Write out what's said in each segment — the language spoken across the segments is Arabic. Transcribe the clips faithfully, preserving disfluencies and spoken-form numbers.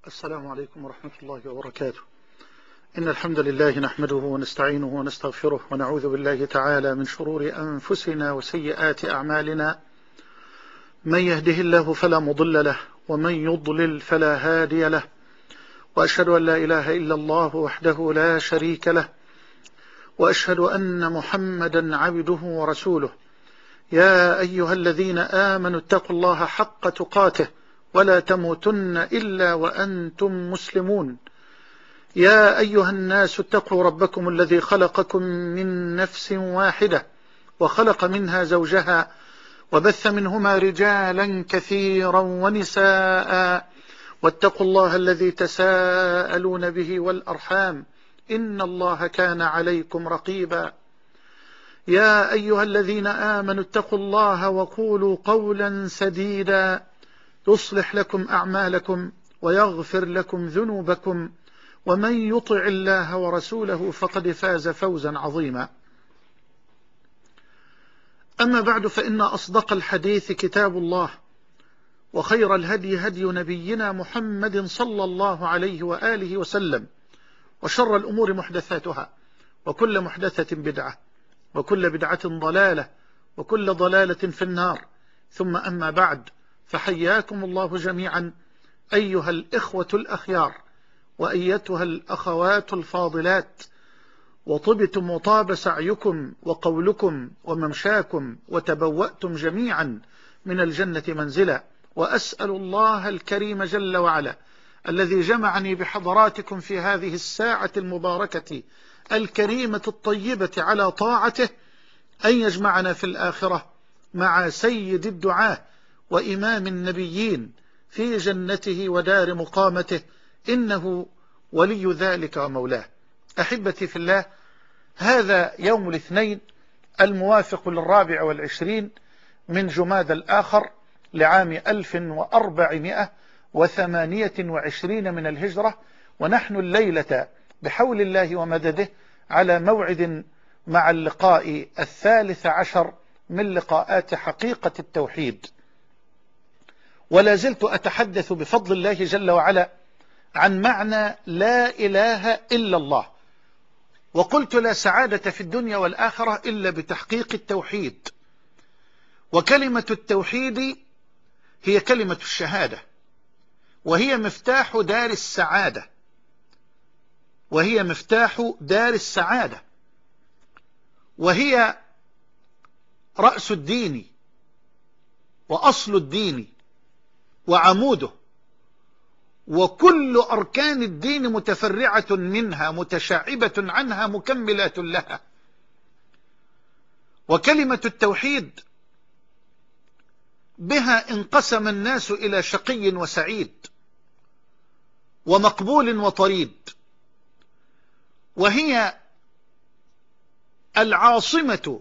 السلام عليكم ورحمة الله وبركاته. إن الحمد لله نحمده ونستعينه ونستغفره ونعوذ بالله تعالى من شرور أنفسنا وسيئات أعمالنا. من يهده الله فلا مضل له ومن يضلل فلا هادي له، وأشهد أن لا إله إلا الله وحده لا شريك له، وأشهد أن محمدا عبده ورسوله. يا أيها الذين آمنوا اتقوا الله حق تقاته ولا تموتن إلا وأنتم مسلمون. يا أيها الناس اتقوا ربكم الذي خلقكم من نفس واحدة وخلق منها زوجها وبث منهما رجالا كثيرا ونساء، واتقوا الله الذي تساءلون به والأرحام إن الله كان عليكم رقيبا. يا أيها الذين آمنوا اتقوا الله وقولوا قولا سديدا يصلح لكم أعمالكم ويغفر لكم ذنوبكم، ومن يطع الله ورسوله فقد فاز فوزا عظيما. أما بعد، فإن أصدق الحديث كتاب الله، وخير الهدي هدي نبينا محمد صلى الله عليه وآله وسلم، وشر الأمور محدثاتها، وكل محدثة بدعة، وكل بدعة ضلالة، وكل ضلالة في النار. ثم أما بعد، فحياكم الله جميعا أيها الإخوة الأخيار وأيتها الأخوات الفاضلات، وطبتم وطاب سعيكم وقولكم وممشاكم، وتبوأتم جميعا من الجنة منزلا. وأسأل الله الكريم جل وعلا الذي جمعني بحضراتكم في هذه الساعة المباركة الكريمة الطيبة على طاعته أن يجمعنا في الآخرة مع سيد الدعاة وإمام النبيين في جنته ودار مقامته، إنه ولي ذلك ومولاه. أحبتي في الله، هذا يوم الاثنين الموافق للرابع والعشرين من جماد الآخر لعام ألف وأربعمائة وثمانية وعشرين من الهجرة، ونحن الليلة بحول الله ومدده على موعد مع اللقاء الثالث عشر من لقاءات حقيقة التوحيد. ولا زلت أتحدث بفضل الله جل وعلا عن معنى لا إله إلا الله، وقلت لا سعادة في الدنيا والآخرة إلا بتحقيق التوحيد. وكلمة التوحيد هي كلمة الشهادة، وهي مفتاح دار السعادة، وهي مفتاح دار السعادة، وهي رأس الدين وأصل الدين وعموده، وكل أركان الدين متفرعة منها متشعبة عنها مكملات لها. وكلمة التوحيد بها انقسم الناس إلى شقي وسعيد ومقبول وطريد، وهي العاصمة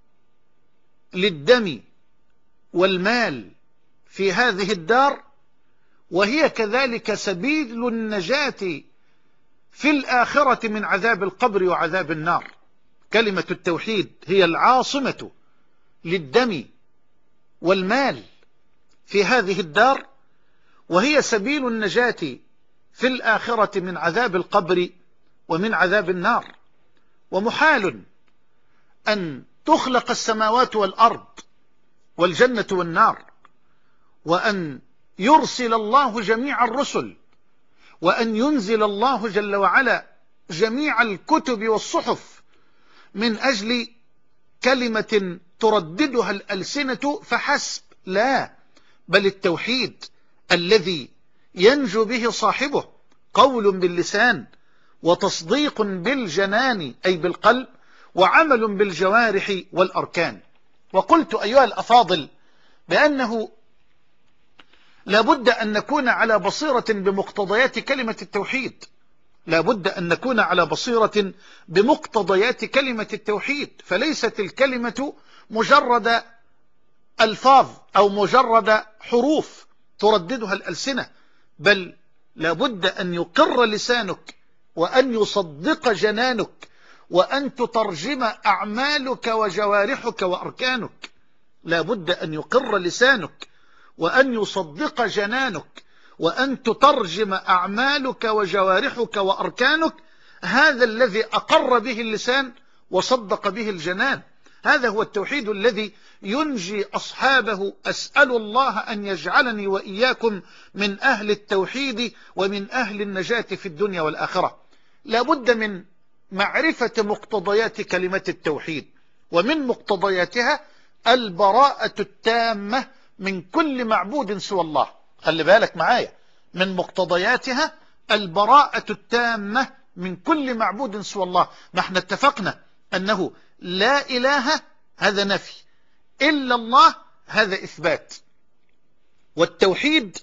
للدم والمال في هذه الدار، وهي كذلك سبيل النجاة في الآخرة من عذاب القبر وعذاب النار. كلمة التوحيد هي العاصمة للدم والمال في هذه الدار، وهي سبيل النجاة في الآخرة من عذاب القبر ومن عذاب النار. ومحال أن تخلق السماوات والأرض والجنة والنار، وأن يرسل الله جميع الرسل، وأن ينزل الله جل وعلا جميع الكتب والصحف من أجل كلمة ترددها الألسنة فحسب. لا، بل التوحيد الذي ينجو به صاحبه قول باللسان وتصديق بالجنان أي بالقلب وعمل بالجوارح والأركان. وقلت أيها الأفاضل بأنه لابد أن نكون على بصيرة بمقتضيات كلمة التوحيد، لابد أن نكون على بصيرة بمقتضيات كلمة التوحيد. فليست الكلمة مجرد ألفاظ أو مجرد حروف ترددها الألسنة، بل لابد أن يقر لسانك، وأن يصدق جنانك، وأن تترجم أعمالك وجوارحك وأركانك. لابد أن يقر لسانك، وأن يصدق جنانك، وأن تترجم أعمالك وجوارحك وأركانك. هذا الذي أقر به اللسان وصدق به الجنان. هذا هو التوحيد الذي ينجي أصحابه. أسأل الله أن يجعلني وإياكم من أهل التوحيد ومن أهل النجاة في الدنيا والآخرة. لا بد من معرفة مقتضيات كلمة التوحيد، ومن مقتضياتها البراءة التامة من كل معبود سوى الله. خلي بالك معايا، من مقتضياتها البراءة التامة من كل معبود سوى الله. ما احنا اتفقنا أنه لا إله هذا نفي، إلا الله هذا إثبات. والتوحيد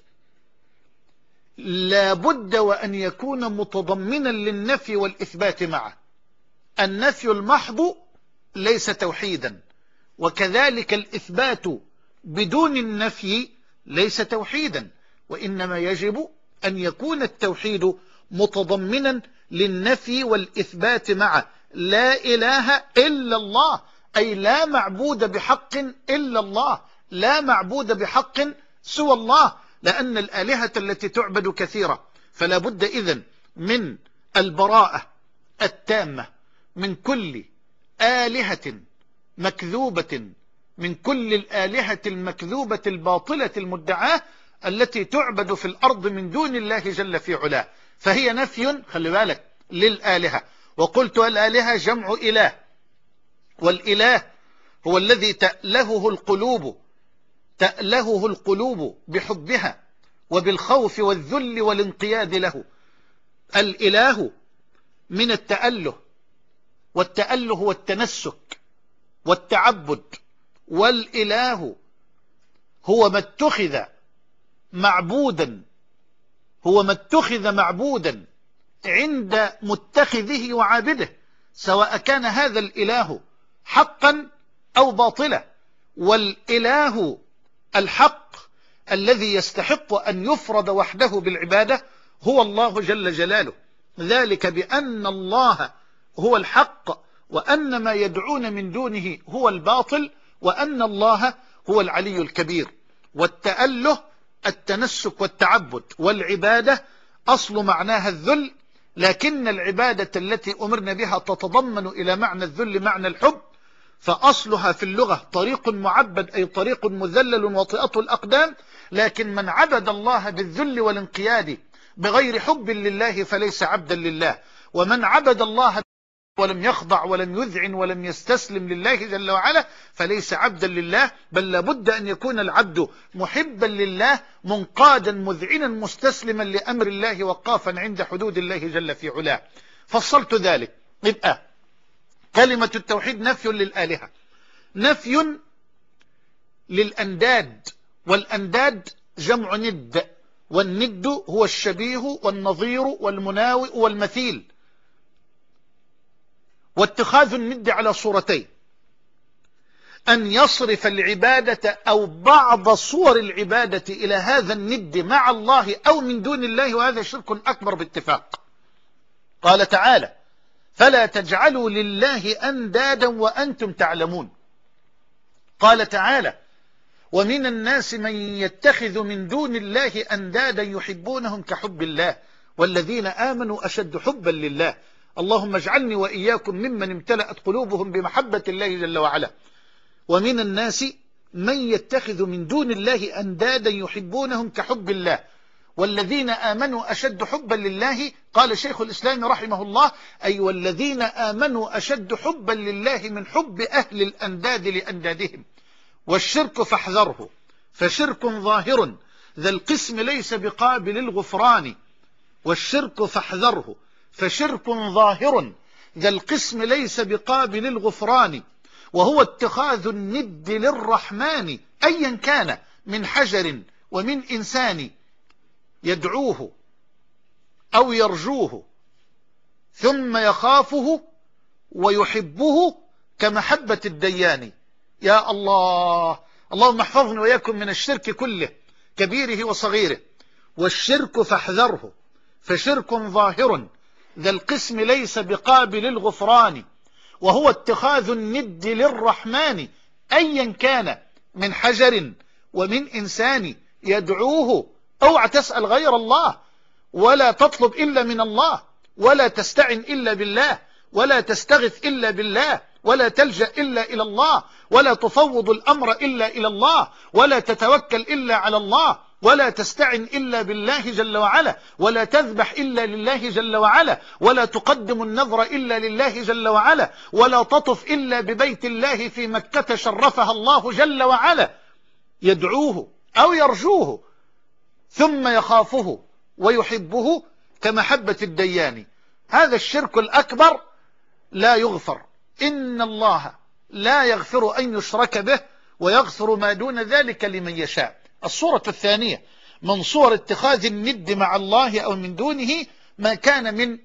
لا بد وأن يكون متضمنا للنفي والإثبات معه. النفي المحض ليس توحيدا، وكذلك الإثبات بدون النفي ليس توحيدا، وإنما يجب أن يكون التوحيد متضمنا للنفي والإثبات معه. لا إله إلا الله، أي لا معبود بحق إلا الله، لا معبود بحق سوى الله، لأن الآلهة التي تعبد كثيرة. فلا بد إذن من البراءة التامة من كل آلهة مكذوبة، من كل الآلهة المكذوبة الباطلة المدعاة التي تعبد في الأرض من دون الله جل في علاه. فهي نفي، خلي بالك، للآلهة. وقلت الآلهة جمع إله، والإله هو الذي تألهه القلوب تألهه القلوب بحبها وبالخوف والذل والانقياد له. الإله من التأله، والتأله هو التنسك والتعبد، والإله هو ما اتخذ معبودا هو ما اتخذ معبودا عند متخذه وعابده، سواء كان هذا الإله حقا أو باطلا. والإله الحق الذي يستحق أن يفرد وحده بالعبادة هو الله جل جلاله، ذلك بأن الله هو الحق، وأن ما يدعون من دونه هو الباطل، وأن الله هو العلي الكبير. والتأله التنسك والتعبد، والعبادة أصل معناها الذل، لكن العبادة التي أمرنا بها تتضمن إلى معنى الذل معنى الحب، فأصلها في اللغة طريق معبد، أي طريق مذلل وطئة الأقدام. لكن من عبد الله بالذل والانقياد بغير حب لله فليس عبدا لله، ومن عبد الله ولم يخضع ولم يذعن ولم يستسلم لله جل وعلا فليس عبدا لله. بل لابد أن يكون العبد محبا لله، منقادا مذعنا مستسلما لأمر الله، وقافا عند حدود الله جل في علاه. فصلت ذلك. يبقى كلمة التوحيد نفي للآلهة، نفي للأنداد، والأنداد جمع ند، والند هو الشبيه والنظير والمناوئ والمثيل. واتخاذ الند على صورتين: أن يصرف العبادة أو بعض صور العبادة إلى هذا الند مع الله أو من دون الله، وهذا شرك أكبر باتفاق. قال تعالى: فلا تجعلوا لله أندادا وأنتم تعلمون. قال تعالى: ومن الناس من يتخذ من دون الله أندادا يحبونهم كحب الله والذين آمنوا أشد حبا لله. اللهم اجعلني وإياكم ممن امتلأت قلوبهم بمحبة الله جل وعلا. ومن الناس من يتخذ من دون الله أندادا يحبونهم كحب الله والذين آمنوا أشد حبا لله. قال شيخ الإسلام رحمه الله: أي والذين آمنوا أشد حبا لله من حب أهل الأنداد لأندادهم. والشرك فاحذره، فشرك ظاهر ذا القسم ليس بقابل الغفران. والشرك فاحذره، فشرك ظاهر ذا القسم ليس بقابل الغفران، وهو اتخاذ الند للرحمن أيا كان، من حجر ومن إنسان، يدعوه أو يرجوه ثم يخافه ويحبه كمحبة الديان. يا الله، اللهم احفظنا وإياكم من الشرك كله كبيره وصغيره. والشرك فاحذره، فشرك ظاهر ذا القسم ليس بقابل الغفران، وهو اتخاذ الند للرحمن أيا كان، من حجر ومن إنسان، يدعوه اوعى تسأل غير الله، ولا تطلب إلا من الله، ولا تستعن إلا بالله، ولا تستغث إلا بالله، ولا تلجأ إلا إلى الله، ولا تفوض الأمر إلا إلى الله، ولا تتوكل إلا على الله، ولا تستعن إلا بالله جل وعلا، ولا تذبح إلا لله جل وعلا، ولا تقدم النذر إلا لله جل وعلا، ولا تطف إلا ببيت الله في مكة شرفها الله جل وعلا، يدعوه أو يرجوه ثم يخافه ويحبه كمحبة الديان. هذا الشرك الأكبر لا يغفر، إن الله لا يغفر أن يشرك به ويغفر ما دون ذلك لمن يشاء. الصورة الثانية من صور اتخاذ الند مع الله أو من دونه ما كان من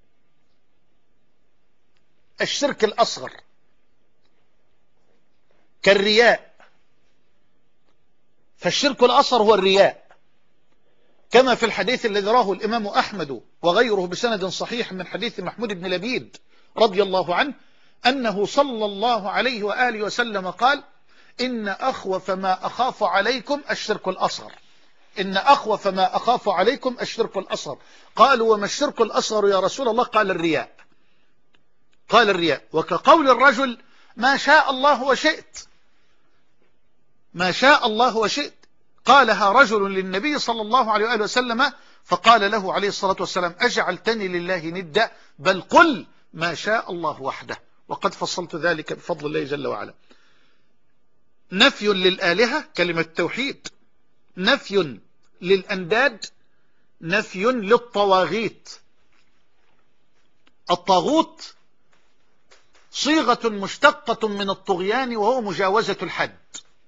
الشرك الأصغر كالرياء، فالشرك الأصغر هو الرياء، كما في الحديث الذي رواه الإمام أحمد وغيره بسند صحيح من حديث محمود بن لبيد رضي الله عنه أنه صلى الله عليه وآله وسلم قال: إن أخوف ما أخاف عليكم الشرك الأصغر، إن أخوف ما أخاف عليكم الشرك الأصغر. قالوا: وما الشرك الأصغر يا رسول الله؟ قال: الرياء. قال: الرياء. وكقول الرجل: ما شاء الله وشئت، ما شاء الله وشئت. قالها رجل للنبي صلى الله عليه وآله وسلم فقال له عليه الصلاة والسلام: أجعلتني لله ندا؟ بل قل ما شاء الله وحده. وقد فصلت ذلك بفضل الله جل وعلا. نفي للآلهة كلمة توحيد، نفي للأنداد، نفي للطواغيت. الطاغوت صيغة مشتقة من الطغيان وهو مجاوزة الحد.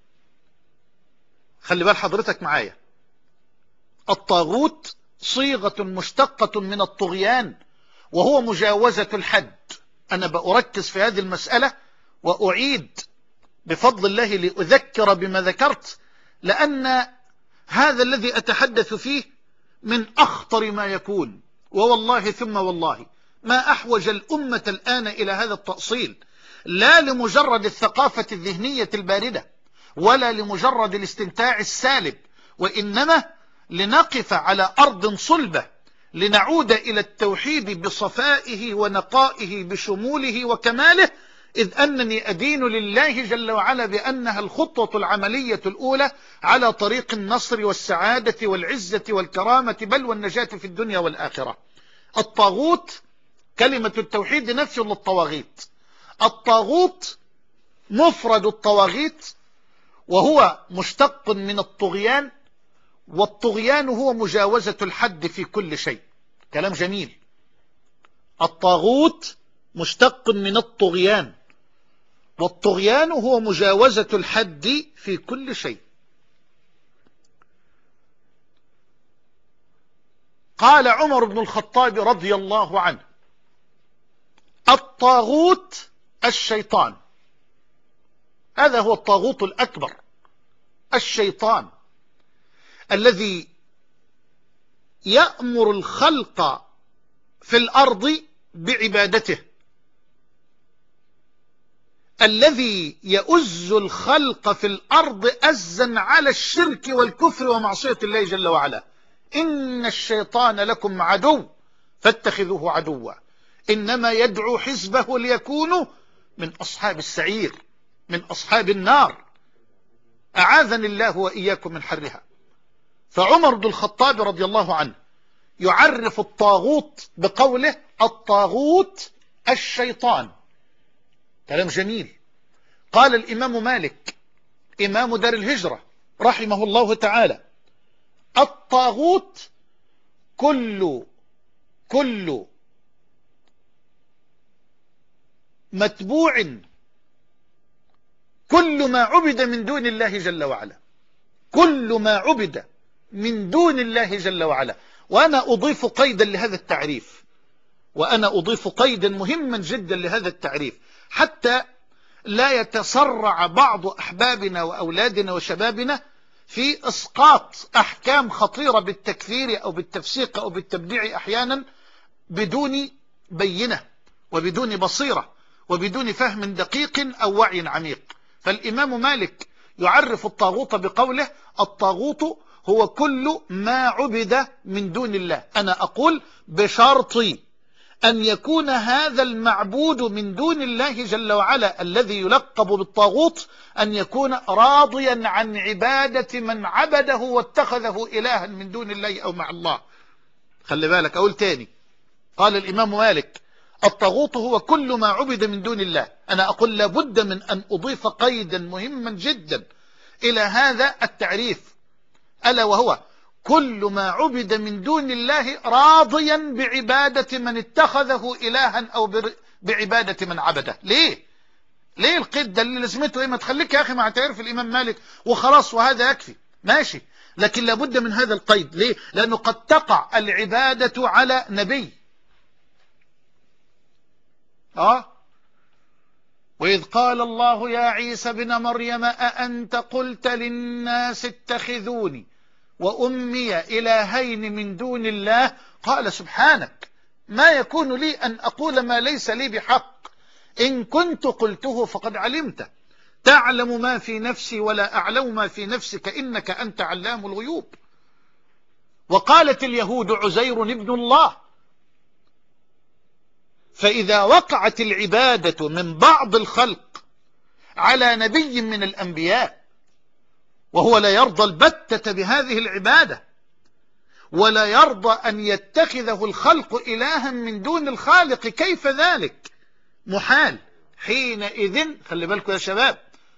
خلي بال حضرتك معايا، الطاغوت صيغة مشتقة من الطغيان وهو مجاوزة الحد. أنا بأركز في هذه المسألة وأعيد بفضل الله لأذكر بما ذكرت، لأن هذا الذي أتحدث فيه من أخطر ما يكون، ووالله ثم والله ما أحوج الأمة الآن إلى هذا التأصيل، لا لمجرد الثقافة الذهنية الباردة ولا لمجرد الاستمتاع السالب، وإنما لنقف على أرض صلبة لنعود إلى التوحيد بصفائه ونقائه بشموله وكماله، إذ أنني أدين لله جل وعلا بأنها الخطوة العملية الأولى على طريق النصر والسعادة والعزة والكرامة بل والنجاة في الدنيا والآخرة. الطاغوت كلمة التوحيد نفي للطواغيت. الطاغوت مفرد الطواغيت وهو مشتق من الطغيان، والطغيان هو مجاوزة الحد في كل شيء. كلام جميل. الطاغوت مشتق من الطغيان، والطغيان هو مجاوزة الحد في كل شيء. قال عمر بن الخطاب رضي الله عنه: الطاغوت الشيطان. هذا هو الطاغوت الأكبر، الشيطان الذي يأمر الخلق في الأرض بعبادته، الذي يؤز الخلق في الأرض أزا على الشرك والكفر ومعصية الله جل وعلا. إن الشيطان لكم عدو فاتخذوه عدوا، إنما يدعو حزبه ليكونوا من أصحاب السعير، من أصحاب النار، أعاذني الله وإياكم من حرها. فعمر بن الخطاب رضي الله عنه يعرف الطاغوت بقوله: الطاغوت الشيطان. كلام جميل. قال الإمام مالك إمام دار الهجرة رحمه الله تعالى: الطاغوت كل كل متبوع، كل ما عبد من دون الله جل وعلا، كل ما عبد من دون الله جل وعلا. وأنا أضيف قيدا لهذا التعريف، وأنا أضيف قيدا مهما جدا لهذا التعريف حتى لا يتسرع بعض أحبابنا وأولادنا وشبابنا في إسقاط أحكام خطيرة بالتكفير أو بالتفسيق أو بالتبديع أحيانا بدون بينة وبدون بصيرة وبدون فهم دقيق أو وعي عميق. فالإمام مالك يعرف الطاغوت بقوله: الطاغوت هو كل ما عبد من دون الله. أنا أقول بشرط أن يكون هذا المعبود من دون الله جل وعلا الذي يلقب بالطاغوت أن يكون راضيا عن عبادة من عبده واتخذه إلها من دون الله أو مع الله. خلي بالك أقول تاني، قال الإمام مالك الطاغوت هو كل ما عبد من دون الله. أنا أقول لابد من أن أضيف قيدا مهما جدا إلى هذا التعريف، ألا وهو كل ما عبد من دون الله راضيا بعبادة من اتخذه إلها أو بعبادة من عبده. ليه؟ ليه القيد ده اللي لازمته ايه؟ ما تخليك يا أخي ما تعرف الإمام مالك وخلاص وهذا يكفي، ماشي، لكن لابد من هذا القيد. ليه؟ لأنه قد تقع العبادة على نبي. آه وإذ قال الله يا عيسى بن مريم أأنت قلت للناس اتخذوني وأمي إلهين من دون الله؟ قال سبحانك ما يكون لي أن أقول ما ليس لي بحق، إن كنت قلته فقد علمته، تعلم ما في نفسي ولا أعلم ما في نفسك إنك أنت علام الغيوب. وقالت اليهود عزير ابن الله. فإذا وقعت العبادة من بعض الخلق على نبي من الأنبياء وهو لا يرضى البتة بهذه العبادة ولا يرضى أن يتخذه الخلق إلها من دون الخالق، كيف ذلك؟ محال. حينئذ خلي بالكم يا شباب،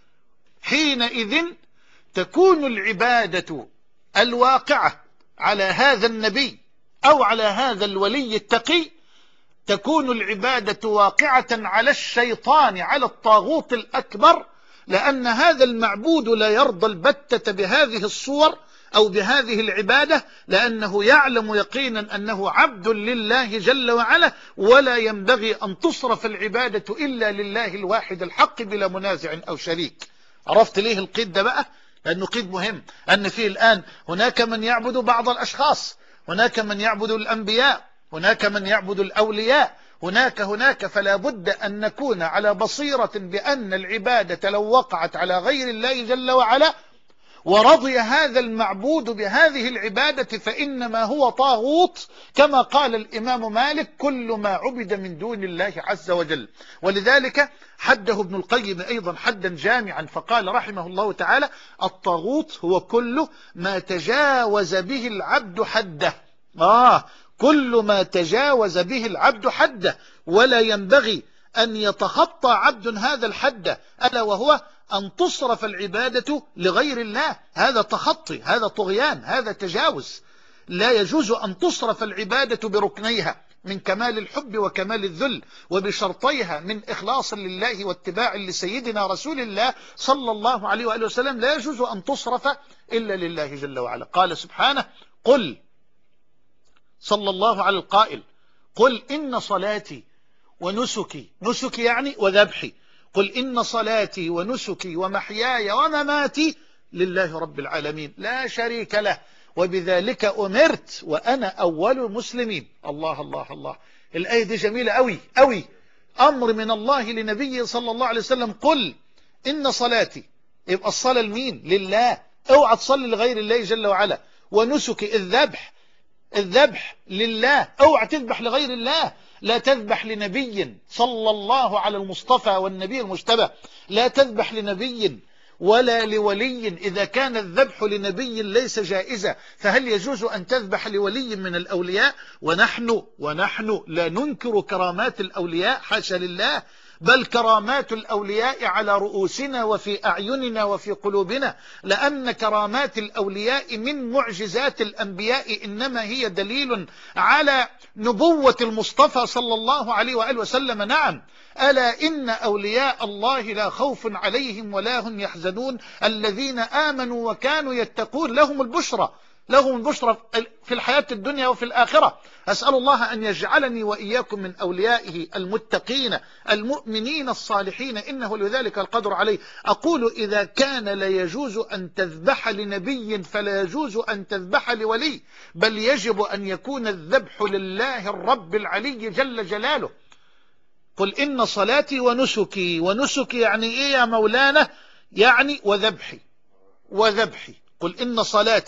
حينئذ تكون العبادة الواقعة على هذا النبي أو على هذا الولي التقي تكون العبادة واقعة على الشيطان، على الطاغوت الأكبر، لأن هذا المعبود لا يرضى البتة بهذه الصور أو بهذه العبادة، لأنه يعلم يقينا أنه عبد لله جل وعلا، ولا ينبغي أن تصرف العبادة إلا لله الواحد الحق بلا منازع أو شريك. عرفت ليه القيد ده بقى؟ لأنه قيد مهم، أن فيه الآن هناك من يعبد بعض الأشخاص، هناك من يعبد الأنبياء، هناك من يعبد الأولياء، هناك هناك فلا بد أن نكون على بصيرة بأن العبادة لو وقعت على غير الله جل وعلا ورضي هذا المعبود بهذه العبادة فإنما هو طاغوت، كما قال الإمام مالك كل ما عبد من دون الله عز وجل. ولذلك حده ابن القيم أيضا حدا جامعا فقال رحمه الله تعالى الطاغوت هو كل ما تجاوز به العبد حده. آه كل ما تجاوز به العبد حده، ولا ينبغي أن يتخطى عبد هذا الحد، ألا وهو أن تصرف العبادة لغير الله. هذا تخطي، هذا طغيان، هذا تجاوز. لا يجوز أن تصرف العبادة بركنيها من كمال الحب وكمال الذل وبشرطيها من إخلاص لله واتباع لسيدنا رسول الله صلى الله عليه وآله وسلم، لا يجوز أن تصرف إلا لله جل وعلا. قال سبحانه قل، صلى الله على القائل، قل إن صلاتي ونسكي، نسكي يعني وذبحي، قل إن صلاتي ونسكي ومحياي ومماتي لله رب العالمين لا شريك له وبذلك أمرت وأنا أول المسلمين. الله الله الله، الآية دي جميلة أوي أوي، أمر من الله لنبيه صلى الله عليه وسلم. قل إن صلاتي، يبقى الصلاة لمين؟ لله، اوعى تصلي لغير الله جل وعلا. ونسكي الذبح، الذبح لله، اوعى تذبح لغير الله، لا تذبح لنبي صلى الله على المصطفى والنبي المجتبى، لا تذبح لنبي ولا لولي. إذا كان الذبح لنبي ليس جائزا فهل يجوز أن تذبح لولي من الأولياء؟ ونحن ونحن لا ننكر كرامات الأولياء، حاشا لله، بل كرامات الأولياء على رؤوسنا وفي أعيننا وفي قلوبنا، لأن كرامات الأولياء من معجزات الأنبياء، إنما هي دليل على نبوة المصطفى صلى الله عليه وآله وسلم. نعم، ألا إن أولياء الله لا خوف عليهم ولا هم يحزنون الذين آمنوا وكانوا يتقون، لهم البشرى، لهم البشرى في الحياة الدنيا وفي الآخرة. أسأل الله أن يجعلني وإياكم من أوليائه المتقين المؤمنين الصالحين، إنه لذلك القدر عليه. أقول إذا كان لا يجوز أن تذبح لنبي فلا يجوز أن تذبح لولي، بل يجب أن يكون الذبح لله الرب العلي جل جلاله. قل إن صلاتي ونسكي، ونسكي يعني إيه يا مولانا؟ يعني وذبحي، وذبحي. قل إن صلاتي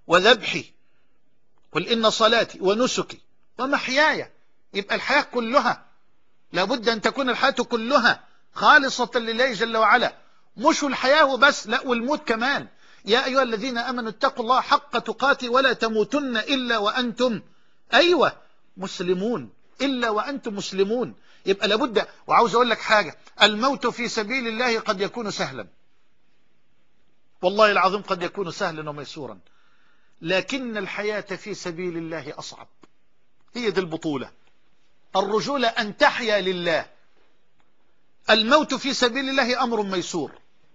وذبحي، قل إن صلاتي ونسكي ومحياي. يبقى الحياة كلها لابد أن تكون الحياة كلها خالصة لله جل وعلا، مش الحياة وبس، لا والموت كمان. يا أيها الذين آمنوا اتقوا الله حق تقاته ولا تموتن إلا وأنتم أيوة مسلمون، إلا وأنتم مسلمون. يبقى لابد. وعاوز أقول لك حاجة، الموت في سبيل الله قد يكون سهلا، والله العظيم قد يكون سهلا وميسورا، لكن الحياة في سبيل الله أصعب. هي دي البطولة، الرجولة أن تحيا لله. الموت في سبيل الله أمر ميسور،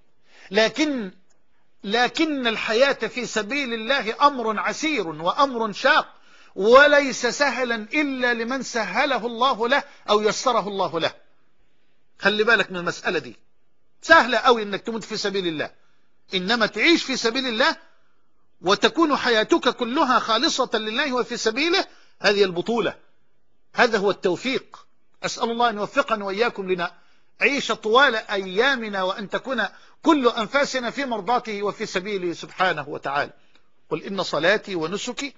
لكن لكن الحياة في سبيل الله أمر عسير وأمر شاق، وليس سهلا إلا لمن سهله الله له أو يسره الله له. خلي بالك من المسألة دي، سهلة أوي إنك تموت في سبيل الله، إنما تعيش في سبيل الله وتكون حياتك كلها خالصة لله وفي سبيله، هذه البطولة، هذا هو التوفيق. أسأل الله أن يوفقنا وإياكم لنعيش طوال أيامنا، وأن تكون كل أنفاسنا في مرضاته وفي سبيله سبحانه وتعالى. قل إن صلاتي ونسكي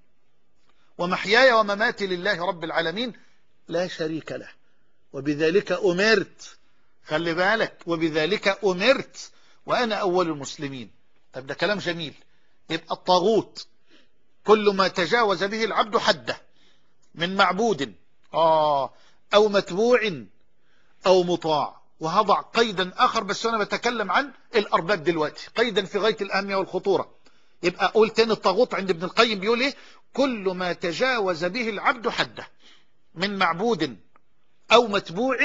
ومحياي ومماتي لله رب العالمين لا شريك له وبذلك أمرت. خلي بالك، وبذلك أمرت وأنا أول المسلمين. طب ده كلام جميل. يبقى الطاغوت كل ما تجاوز به العبد حده من معبود آه أو متبوع أو مطاع. وهضع قيدا آخر، بس أنا بتكلم عن الأرباب دلوقتي، قيدا في غاية الأهمية والخطورة. يبقى أقول تاني، الطاغوت عند ابن القيم بيقول إيه؟ كل ما تجاوز به العبد حده من معبود أو متبوع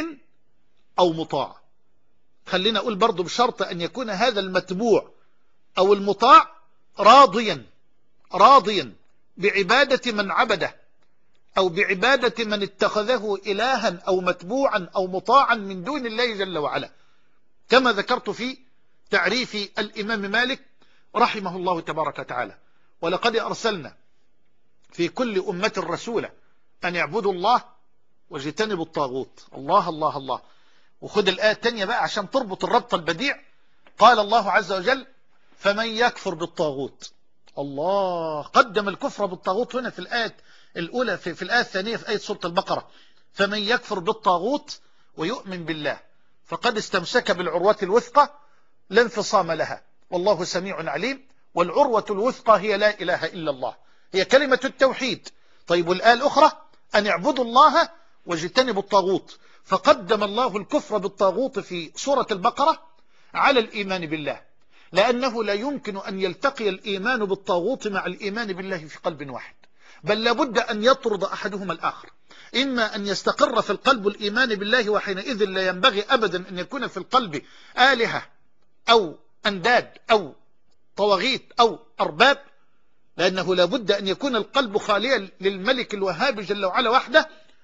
أو مطاع. خلينا أقول برضو بشرط أن يكون هذا المتبوع أو المطاع راضيا راضيا بعبادة من عبده، أو بعبادة من اتخذه إلها أو متبوعا أو مطاعا من دون الله جل وعلا، كما ذكرت في تعريف الإمام مالك رحمه الله تبارك وتعالى: ولقد أرسلنا في كل أمة رسولا أن يعبدوا الله واجتنبوا الطاغوت. الله الله الله. وخد الآية الثانية بقى عشان تربط الربط البديع. قال الله عز وجل: فمن يكفر بالطاغوت. الله قدم الكفر بالطاغوت هنا في الآية الأولى، في, في الآية الثانية في آية سورة البقرة: فمن يكفر بالطاغوت ويؤمن بالله فقد استمسك بالعروة الوثقى لا انفصام لها والله سميع عليم. والعروة الوثقى هي لا إله إلا الله، هي كلمة التوحيد. طيب والآية الأخرى: أن يعبدوا الله واجتنبوا الطاغوت. فقدم الله الكفر بالطاغوت في سورة البقرة على الإيمان بالله، لأنه لا يمكن أن يلتقي الإيمان بالطاغوت مع الإيمان بالله في قلب واحد، بل لابد أن يطرد أحدهما الآخر. إما أن يستقر في القلب الإيمان بالله، وحينئذ لا ينبغي أبدا أن يكون في القلب آلهة أو أنداد أو طواغيت أو أرباب، لأنه لابد أن يكون القلب خاليا للملك الوهاب جل وعلا وحده.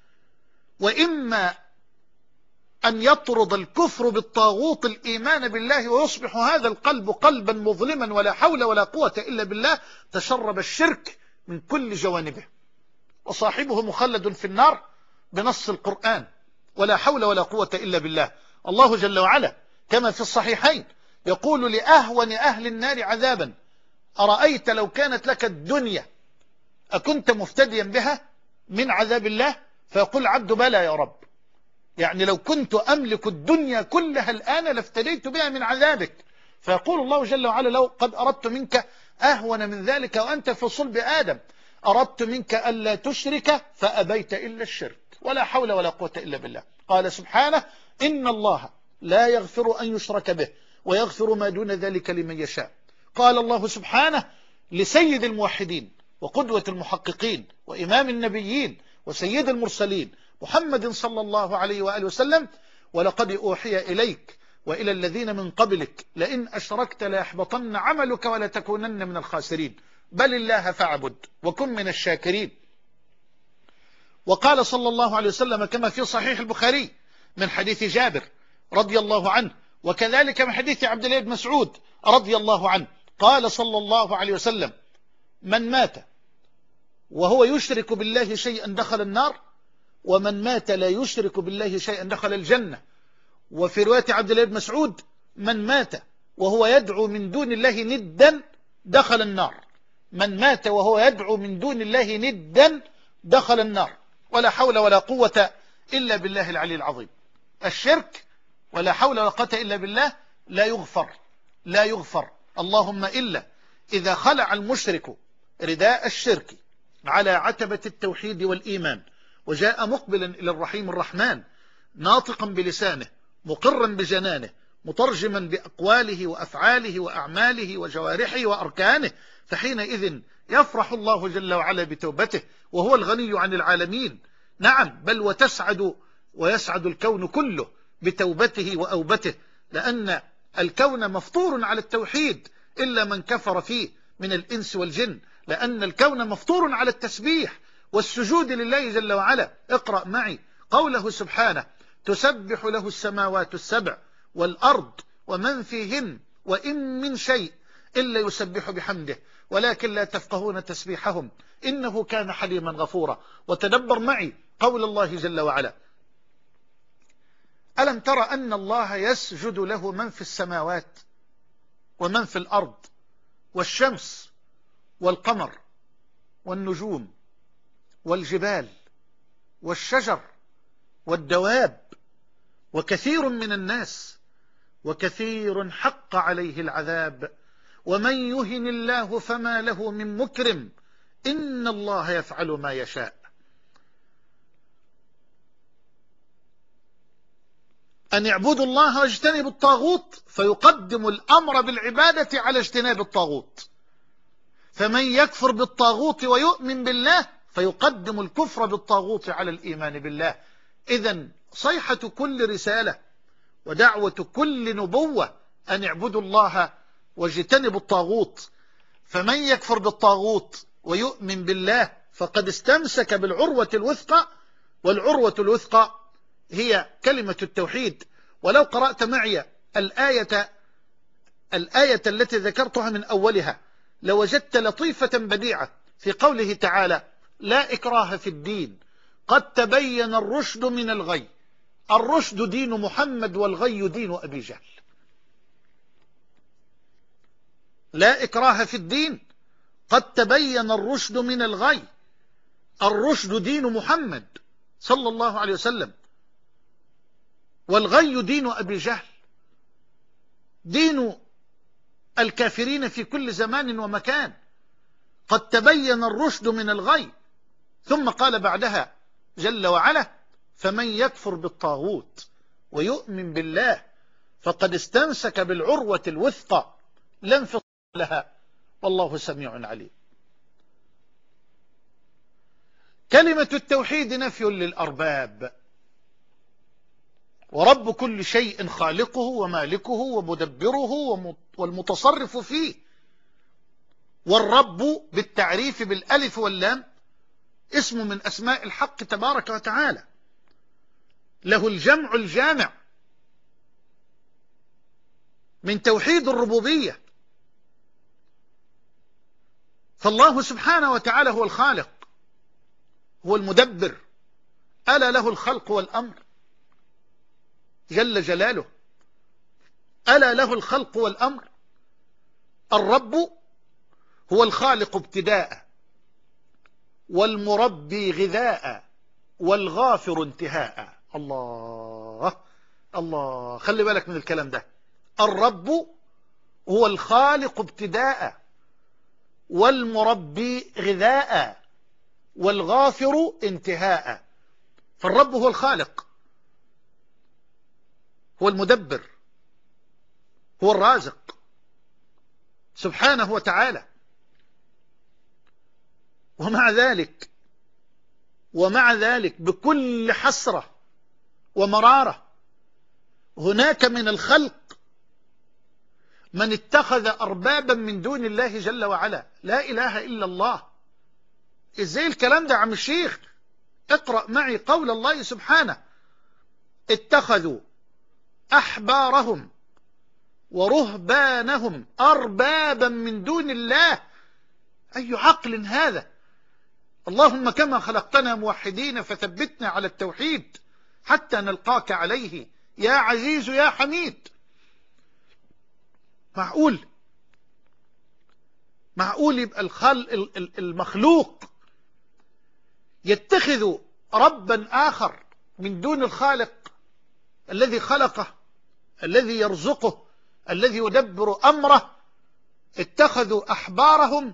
وإما أن يطرد الكفر بالطاغوت الإيمان بالله، ويصبح هذا القلب قلبا مظلما ولا حول ولا قوة إلا بالله، تشرب الشرك من كل جوانبه، وصاحبه مخلد في النار بنص القرآن، ولا حول ولا قوة إلا بالله. الله جل وعلا كما في الصحيحين يقول لأهون أهل النار عذابا: أرأيت لو كانت لك الدنيا أكنت مفتديا بها من عذاب الله؟ فيقول عبد: بلى يا رب، يعني لو كنت أملك الدنيا كلها الآن لافتديت بها من عذابك. فيقول الله جل وعلا: لو قد أردت منك أهون من ذلك وأنت في صلب آدم، أردت منك ألا تشرك فأبيت إلا الشرك، ولا حول ولا قوة إلا بالله. قال سبحانه: إن الله لا يغفر أن يشرك به ويغفر ما دون ذلك لمن يشاء. قال الله سبحانه لسيد الموحدين وقدوة المحققين وإمام النبيين وسيد المرسلين محمد صلى الله عليه وآله وسلم: ولقد أوحي إليك وإلى الذين من قبلك لئن أشركت ليحبطن عملك ولتكونن من الخاسرين، بل الله فاعبد وكن من الشاكرين. وقال صلى الله عليه وسلم كما في صحيح البخاري من حديث جابر رضي الله عنه، وكذلك من حديث عبد الله بن مسعود رضي الله عنه، قال صلى الله عليه وسلم: من مات وهو يشرك بالله شيئا دخل النار، ومن مات لا يشرك بالله شيئا دخل الجنة. وفي رواية عبد الله بن مسعود: من مات وهو يدعو من دون الله ندا دخل النار. من مات وهو يدعو من دون الله ندا دخل النار، ولا حول ولا قوة إلا بالله العلي العظيم. الشرك ولا حول ولا قوة إلا بالله لا يغفر، لا يغفر، اللهم إلا إذا خلع المشرك رداء الشرك على عتبة التوحيد والإيمان وجاء مقبلا إلى الرحيم الرحمن ناطقا بلسانه مقرا بجنانه مترجما بأقواله وأفعاله وأعماله وجوارحه وأركانه، فحينئذ يفرح الله جل وعلا بتوبته وهو الغني عن العالمين. نعم، بل وتسعد ويسعد الكون كله بتوبته وأوبته، لأن الكون مفطور على التوحيد إلا من كفر فيه من الإنس والجن، لأن الكون مفطور على التسبيح والسجود لله جل وعلا. اقرأ معي قوله سبحانه: تسبح له السماوات السبع والأرض ومن فيهن وإن من شيء إلا يسبح بحمده ولكن لا تفقهون تسبيحهم إنه كان حليما غفورا. وتدبر معي قول الله جل وعلا: ألم تر أن الله يسجد له من في السماوات ومن في الأرض والشمس والقمر والنجوم والجبال والشجر والدواب وكثير من الناس وكثير حق عليه العذاب ومن يهن الله فما له من مكرم إن الله يفعل ما يشاء. أن يعبدوا الله واجتنبوا الطاغوت، فيقدم الأمر بالعبادة على اجتناب الطاغوت. فمن يكفر بالطاغوت ويؤمن بالله فيقدم الكفر بالطاغوت على الإيمان بالله. إذن صيحة كل رسالة ودعوة كل نبوة أن يعبدوا الله واجتنبوا الطاغوت. فمن يكفر بالطاغوت ويؤمن بالله فقد استمسك بالعروة الوثقى، والعروة الوثقى هي كلمة التوحيد. ولو قرأت معي الآية الآية التي ذكرتها من أولها لوجدت لطيفة بديعة في قوله تعالى: لا إكراه في الدين قد تبين الرشد من الغي. الرشد دين محمد والغي دين أبي جهل. لا إكراه في الدين قد تبين الرشد من الغي. الرشد دين محمد صلى الله عليه وسلم، والغي دين أبي جهل، دين الكافرين في كل زمان ومكان. قد تبين الرشد من الغي. ثم قال بعدها جل وعلا: فمن يكفر بالطاغوت ويؤمن بالله فقد استمسك بالعروة الوثقى لا انفصام لها والله سميع عليم. كلمة التوحيد نفي للأرباب، ورب كل شيء خالقه ومالكه ومدبره والمتصرف فيه. والرب بالتعريف بالألف واللام اسم من أسماء الحق تبارك وتعالى، له الجمع الجامع من توحيد الربوبية. فالله سبحانه وتعالى هو الخالق، هو المدبر، ألا له الخلق والأمر جل جلاله، ألا له الخلق والأمر. الرب هو الخالق ابتداء، والمربي غذاء، والغافر انتهاء. الله الله، خلي بالك من الكلام ده. الرب هو الخالق ابتداء، والمربي غذاء، والغافر انتهاء. فالرب هو الخالق، هو المدبر، هو الرازق سبحانه وتعالى. ومع ذلك ومع ذلك بكل حسرة ومرارة هناك من الخلق من اتخذ أربابا من دون الله جل وعلا. لا إله إلا الله. إزاي الكلام ده عم الشيخ؟ اقرأ معي قول الله سبحانه: اتخذوا أحبارهم ورهبانهم أربابا من دون الله. أي عقل هذا؟ اللهم كما خلقتنا موحدين فثبتنا على التوحيد حتى نلقاك عليه يا عزيز يا حميد. معقول معقول يبقى الخل المخلوق يتخذ ربا آخر من دون الخالق الذي خلقه، الذي يرزقه، الذي يدبر أمره؟ اتخذوا أحبارهم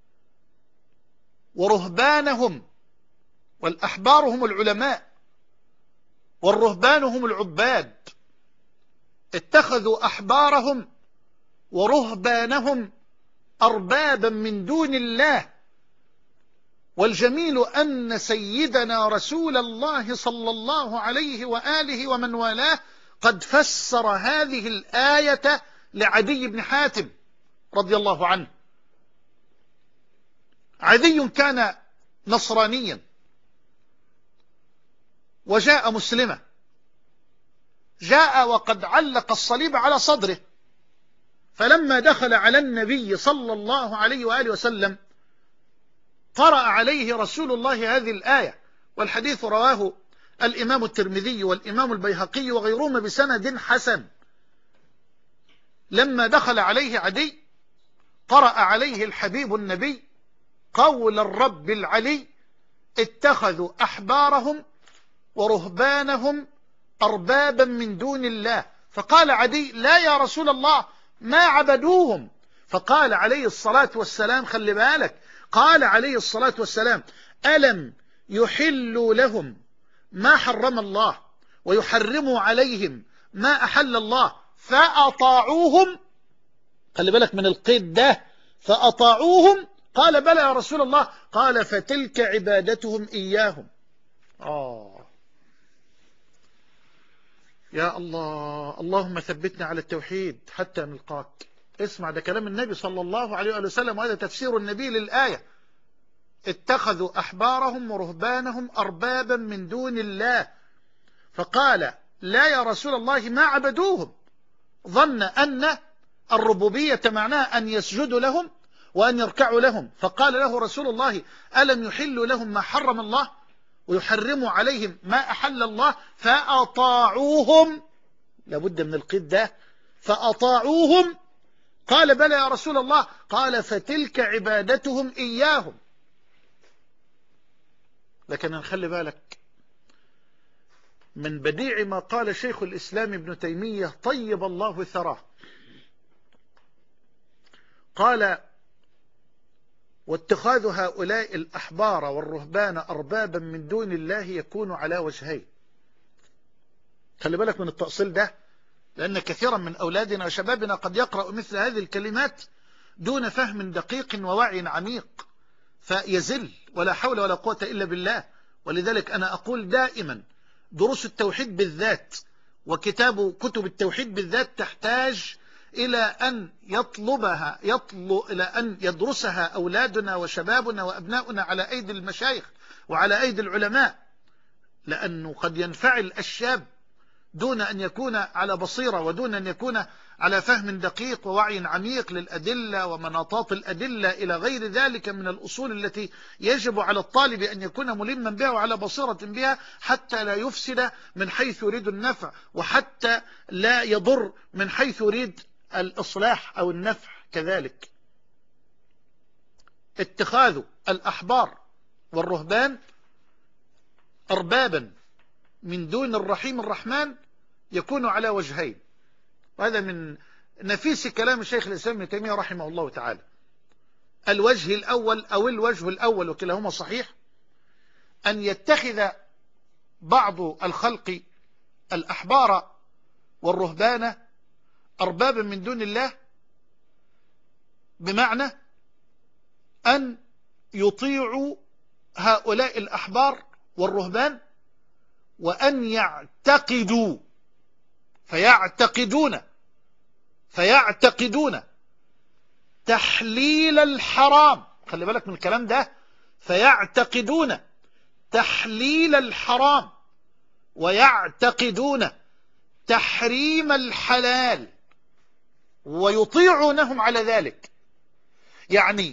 ورهبانهم، والأحبار هم العلماء والرهبان هم العباد، اتخذوا أحبارهم ورهبانهم أربابا من دون الله. والجميل أن سيدنا رسول الله صلى الله عليه وآله ومن والاه قد فسر هذه الآية لعدي بن حاتم رضي الله عنه. عدي كان نصرانيا وجاء مسلما، جاء وقد علق الصليب على صدره، فلما دخل على النبي صلى الله عليه وآله وسلم قرأ عليه رسول الله هذه الآية، والحديث رواه الإمام الترمذي والإمام البيهقي وغيرهما بسند حسن. لما دخل عليه عدي قرأ عليه الحبيب النبي قول الرب العلي: اتخذوا أحبارهم ورهبانهم أربابا من دون الله. فقال عدي: لا يا رسول الله، ما عبدوهم. فقال عليه الصلاة والسلام، خلي بالك، قال عليه الصلاة والسلام: ألم يحلوا لهم ما حرم الله ويحرموا عليهم ما أحل الله فأطاعوهم؟ خلي بالك من القيد ده، فأطاعوهم. قال: بلى يا رسول الله. قال: فتلك عبادتهم إياهم. آه يا الله، اللهم ثبتنا على التوحيد حتى نلقاك. اسمع، ده كلام النبي صلى الله عليه وسلم، وهذا تفسير النبي للآية: اتخذوا أحبارهم ورهبانهم أربابا من دون الله. فقال: لا يا رسول الله، ما عبدوهم. ظن أن الربوبية معناها أن يسجدوا لهم وأن يركعوا لهم. فقال له رسول الله: ألم يحلوا لهم ما حرم الله ويحرموا عليهم ما أحل الله فأطاعوهم؟ لابد من القيد ده، فأطاعوهم. قال: بلى يا رسول الله. قال: فتلك عبادتهم إياهم. لكن نخلي بالك من بديع ما قال شيخ الإسلام ابن تيمية طيب الله ثراه، قال: واتخاذ هؤلاء الأحبار والرهبان أربابا من دون الله يكون على وجهين. خلي بالك من التأصيل ده، لأن كثيرا من أولادنا وشبابنا قد يقرأ مثل هذه الكلمات دون فهم دقيق ووعي عميق فيزل، ولا حول ولا قوة إلا بالله. ولذلك أنا أقول دائما: دروس التوحيد بالذات وكتاب كتب التوحيد بالذات تحتاج إلى أن يطلبها يطلب إلى أن يدرسها أولادنا وشبابنا وأبناؤنا على أيدي المشايخ وعلى أيدي العلماء، لأنه قد ينفعل الشاب دون أن يكون على بصيرة ودون أن يكون على فهم دقيق ووعي عميق للأدلة ومناطات الأدلة إلى غير ذلك من الأصول التي يجب على الطالب أن يكون ملما بها وعلى بصيرة بها، حتى لا يفسد من حيث يريد النفع، وحتى لا يضر من حيث يريد الإصلاح أو النفع كذلك. اتخاذ الأحبار والرهبان أربابا من دون الرحيم الرحمن يكون على وجهين، وهذا من نفيس كلام الشيخ الإسلام ابن تيمية رحمه الله تعالى. الوجه الأول أو الوجه الأول وكلاهما صحيح، أن يتخذ بعض الخلق الأحبار والرهبان أربابا من دون الله، بمعنى أن يطيعوا هؤلاء الأحبار والرهبان وأن يعتقدوا فيعتقدون فيعتقدون تحليل الحرام. خلي بالك من الكلام ده، فيعتقدون تحليل الحرام ويعتقدون تحريم الحلال ويطيعونهم على ذلك. يعني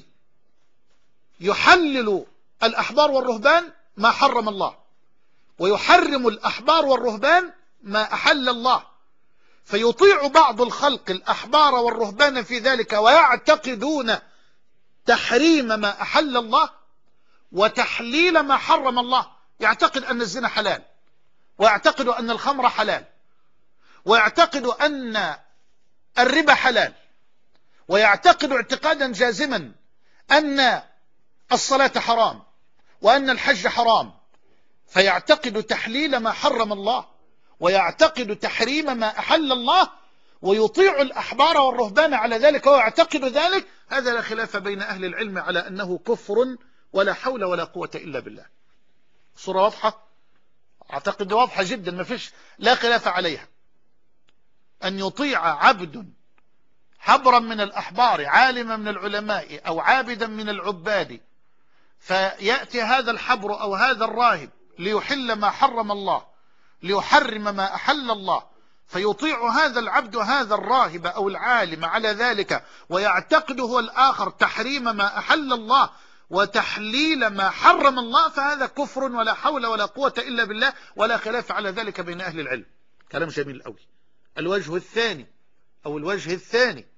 يحلل الأحبار والرهبان ما حرم الله، ويحرم الأحبار والرهبان ما أحل الله، فيطيع بعض الخلق الأحبار والرهبان في ذلك ويعتقدون تحريم ما أحل الله وتحليل ما حرم الله. يعتقد أن الزنا حلال، ويعتقد أن الخمر حلال، ويعتقد أن الربا حلال، ويعتقد اعتقادا جازما أن الصلاة حرام وأن الحج حرام، فيعتقد تحليل ما حرم الله ويعتقد تحريم ما أحل الله، ويطيع الأحبار والرهبان على ذلك ويعتقد ذلك. هذا لا خلاف بين أهل العلم على أنه كفر ولا حول ولا قوة إلا بالله. صورة واضحة، أعتقد واضحة جدا، ما فيش لا خلاف عليها. أن يطيع عبد حبرا من الأحبار، عالما من العلماء، أو عابدا من العباد، فيأتي هذا الحبر أو هذا الراهب ليحل ما حرم الله، ليحرم ما أحل الله، فيطيع هذا العبد هذا الراهب أو العالم على ذلك، ويعتقد هو الآخر تحريم ما أحل الله وتحليل ما حرم الله، فهذا كفر ولا حول ولا قوة إلا بالله، ولا خلاف على ذلك بين أهل العلم. كلام جميل قوي. الوجه الثاني أو الوجه الثاني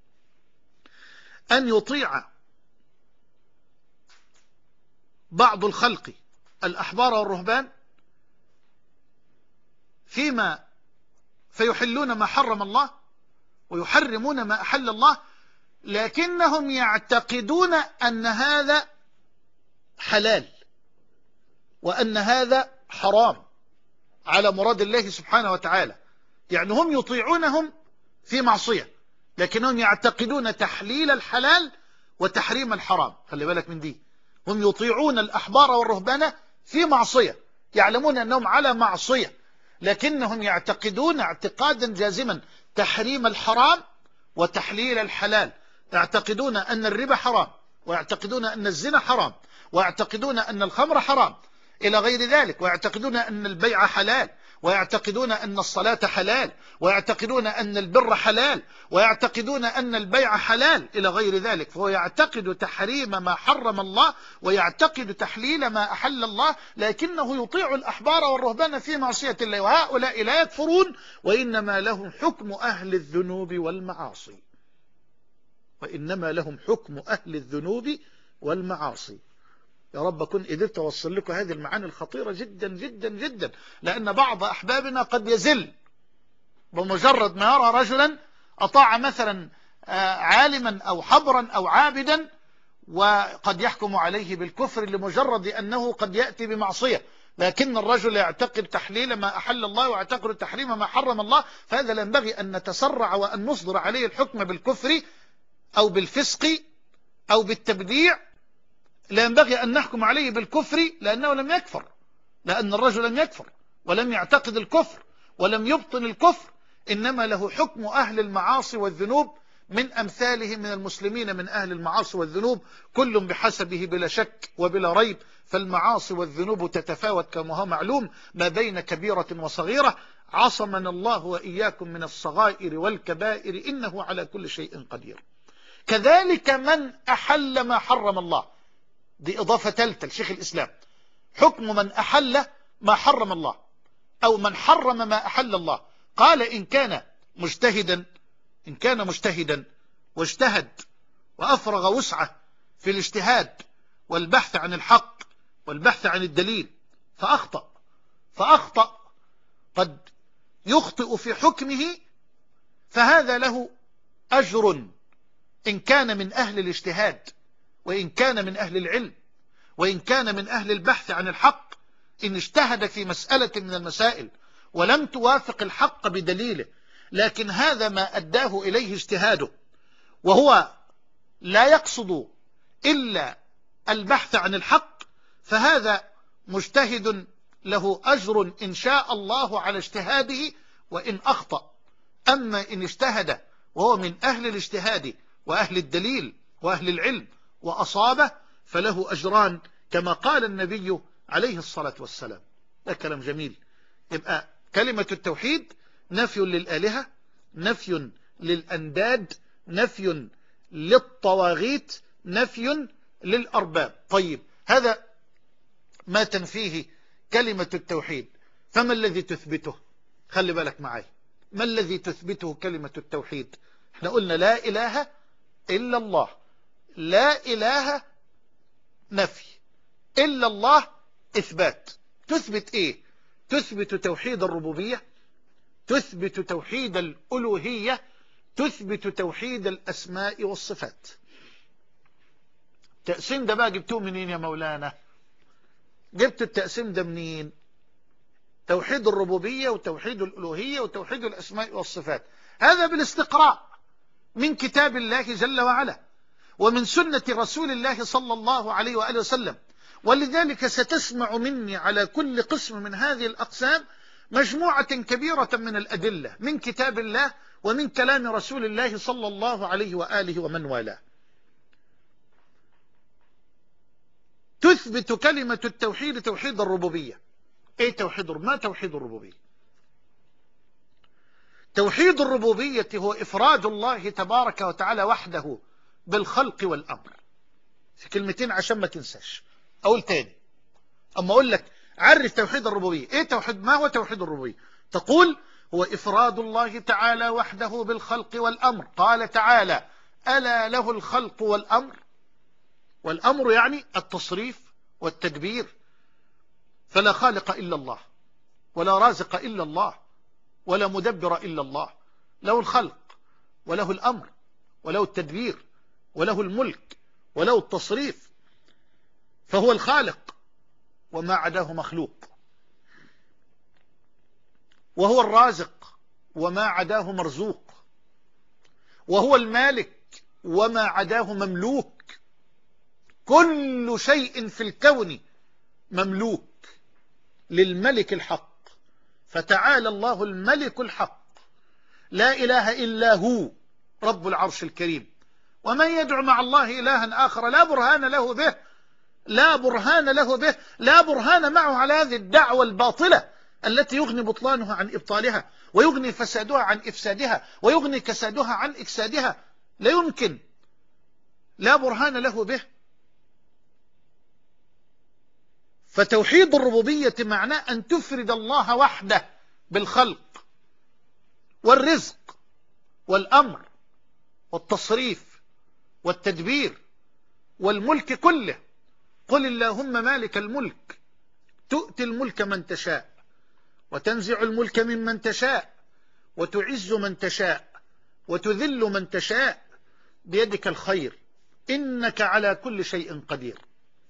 أن يطيع بعض الخلق الأحبار والرهبان فيما فيحلون ما حرم الله ويحرمون ما أحل الله، لكنهم يعتقدون أن هذا حلال وأن هذا حرام على مراد الله سبحانه وتعالى. يعني هم يطيعونهم في معصية، لكنهم يعتقدون تحليل الحلال وتحريم الحرام. خلي بالك من دي، هم يطيعون الأحبار والرهبان في معصية، يعلمون أنهم على معصية، لكنهم يعتقدون اعتقادا جازما تحريم الحرام وتحليل الحلال. يعتقدون أن الربا حرام، ويعتقدون أن الزنا حرام، ويعتقدون أن الخمر حرام إلى غير ذلك، ويعتقدون أن البيع حلال، ويعتقدون أن الصلاة حلال، ويعتقدون أن البر حلال، ويعتقدون أن البيع حلال إلى غير ذلك. فهو يعتقد تحريم ما حرم الله ويعتقد تحليل ما أحل الله، لكنه يطيع الأحبار والرهبان في معصية الله. وهؤلاء لا يكفرون، وإنما لهم حكم أهل الذنوب والمعاصي، وإنما لهم حكم أهل الذنوب والمعاصي. يا رب أكون قدرت أوصل لكم هذه المعاني الخطيرة جدا جدا جدا، لأن بعض أحبابنا قد يزل بمجرد ما يرى رجلا أطاع مثلا عالما أو حبرا أو عابدا، وقد يحكم عليه بالكفر لمجرد أنه قد يأتي بمعصية، لكن الرجل يعتقد تحليل ما أحل الله ويعتقد تحريم ما حرم الله. فهذا لا ينبغي أن نتسرع وأن نصدر عليه الحكم بالكفر أو بالفسق أو بالتبديع. لا ينبغي أن نحكم عليه بالكفر لأنه لم يكفر، لأن الرجل لم يكفر ولم يعتقد الكفر ولم يبطن الكفر، إنما له حكم أهل المعاصي والذنوب من أمثاله من المسلمين من أهل المعاصي والذنوب، كل بحسبه بلا شك وبلا ريب. فالمعاصي والذنوب تتفاوت كما هو معلوم ما بين كبيرة وصغيرة. عصمنا الله وإياكم من الصغائر والكبائر، إنه على كل شيء قدير. كذلك من أحل ما حرم الله، دي إضافة ثالثة لشيخ الإسلام، حكم من أحل ما حرم الله أو من حرم ما أحل الله. قال إن كان مجتهدا إن كان مجتهدا واجتهد وأفرغ وسعه في الاجتهاد والبحث عن الحق والبحث عن الدليل فأخطأ فأخطأ قد يخطئ في حكمه، فهذا له أجر إن كان من أهل الاجتهاد، وإن كان من أهل العلم، وإن كان من أهل البحث عن الحق. إن اجتهد في مسألة من المسائل ولم توافق الحق بدليله، لكن هذا ما أداه إليه اجتهاده، وهو لا يقصد إلا البحث عن الحق، فهذا مجتهد له أجر إن شاء الله على اجتهاده وإن أخطأ. أما إن اجتهد وهو من أهل الاجتهاد وأهل الدليل وأهل العلم وأصابه، فله أجران كما قال النبي عليه الصلاة والسلام. ده كلام جميل. يبقى كلمة التوحيد نفي للآلهة، نفي للأنداد، نفي للطواغيت، نفي للأرباب. طيب، هذا ما تنفيه كلمة التوحيد، فما الذي تثبته؟ خلي بالك معي، ما الذي تثبته كلمة التوحيد؟ احنا قلنا لا إله إلا الله، لا إله نفي، إلا الله إثبات. تثبت إيه؟ تثبت توحيد الربوبية، تثبت توحيد الألوهية، تثبت توحيد الأسماء والصفات. التقسيم ده بقى جبتوه منين يا مولانا؟ جبت التقسيم ده منين؟ توحيد الربوبية وتوحيد الألوهية وتوحيد الأسماء والصفات، هذا بالاستقراء من كتاب الله جل وعلا ومن سنة رسول الله صلى الله عليه وآله وسلم. ولذلك ستسمع مني على كل قسم من هذه الأقسام مجموعة كبيرة من الأدلة من كتاب الله ومن كلام رسول الله صلى الله عليه وآله ومن والاه. تثبت كلمة التوحيد توحيد الربوبية. ايه توحيد الربوبية؟ ما توحيد الربوبية؟ توحيد الربوبية هو إفراد الله تبارك وتعالى وحده بالخلق والأمر. في كلمتين عشان ما تنساش. أقول تاني، أما أقول لك عرف توحيد الربوبية، إيه توحيد؟ ما هو توحيد الربوبية؟ تقول هو إفراد الله تعالى وحده بالخلق والأمر. قال تعالى: ألا له الخلق والأمر. والأمر يعني التصريف والتدبير، فلا خالق إلا الله ولا رازق إلا الله ولا مدبر إلا الله. له الخلق وله الأمر وله التدبير وله الملك وله التصريف، فهو الخالق وما عداه مخلوق، وهو الرازق وما عداه مرزوق، وهو المالك وما عداه مملوك. كل شيء في الكون مملوك للملك الحق، فتعالى الله الملك الحق لا إله إلا هو رب العرش الكريم. ومن يدعو مع الله إلها آخر لا برهان له به لا برهان له به لا برهان معه على هذه الدعوة الباطلة التي يغني بطلانها عن إبطالها ويغني فسادها عن إفسادها ويغني كسادها عن إكسادها. لا يمكن، لا برهان له به. فتوحيد الربوبية معناه أن تفرد الله وحده بالخلق والرزق والأمر والتصريف والتدبير والملك كله. قل اللهم مالك الملك تؤتي الملك من تشاء وتنزع الملك ممن تشاء وتعز من تشاء وتذل من تشاء بيدك الخير إنك على كل شيء قدير.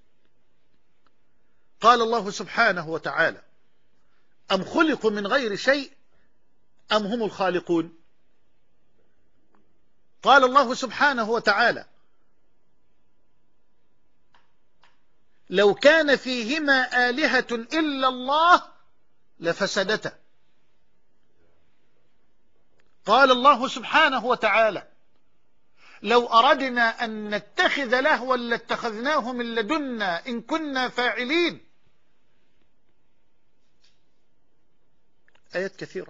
قال الله سبحانه وتعالى: أم خلقوا من غير شيء أم هم الخالقون. قال الله سبحانه وتعالى: لو كان فيهما آلهة إلا الله لفسدتا. قال الله سبحانه وتعالى: لو أردنا أن نتخذ لهوا لاتخذناه من لدنا إن كنا فاعلين. آيات كثيرة.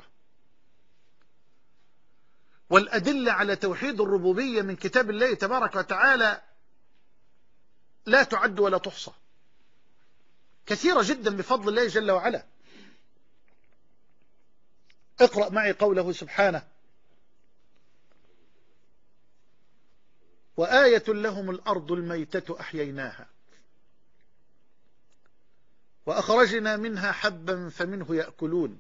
والأدلة على توحيد الربوبية من كتاب الله تبارك وتعالى لا تعد ولا تحصى، كثيرة جدا بفضل الله جل وعلا. اقرأ معي قوله سبحانه: وآية لهم الأرض الميتة أحييناها وأخرجنا منها حبا فمنه يأكلون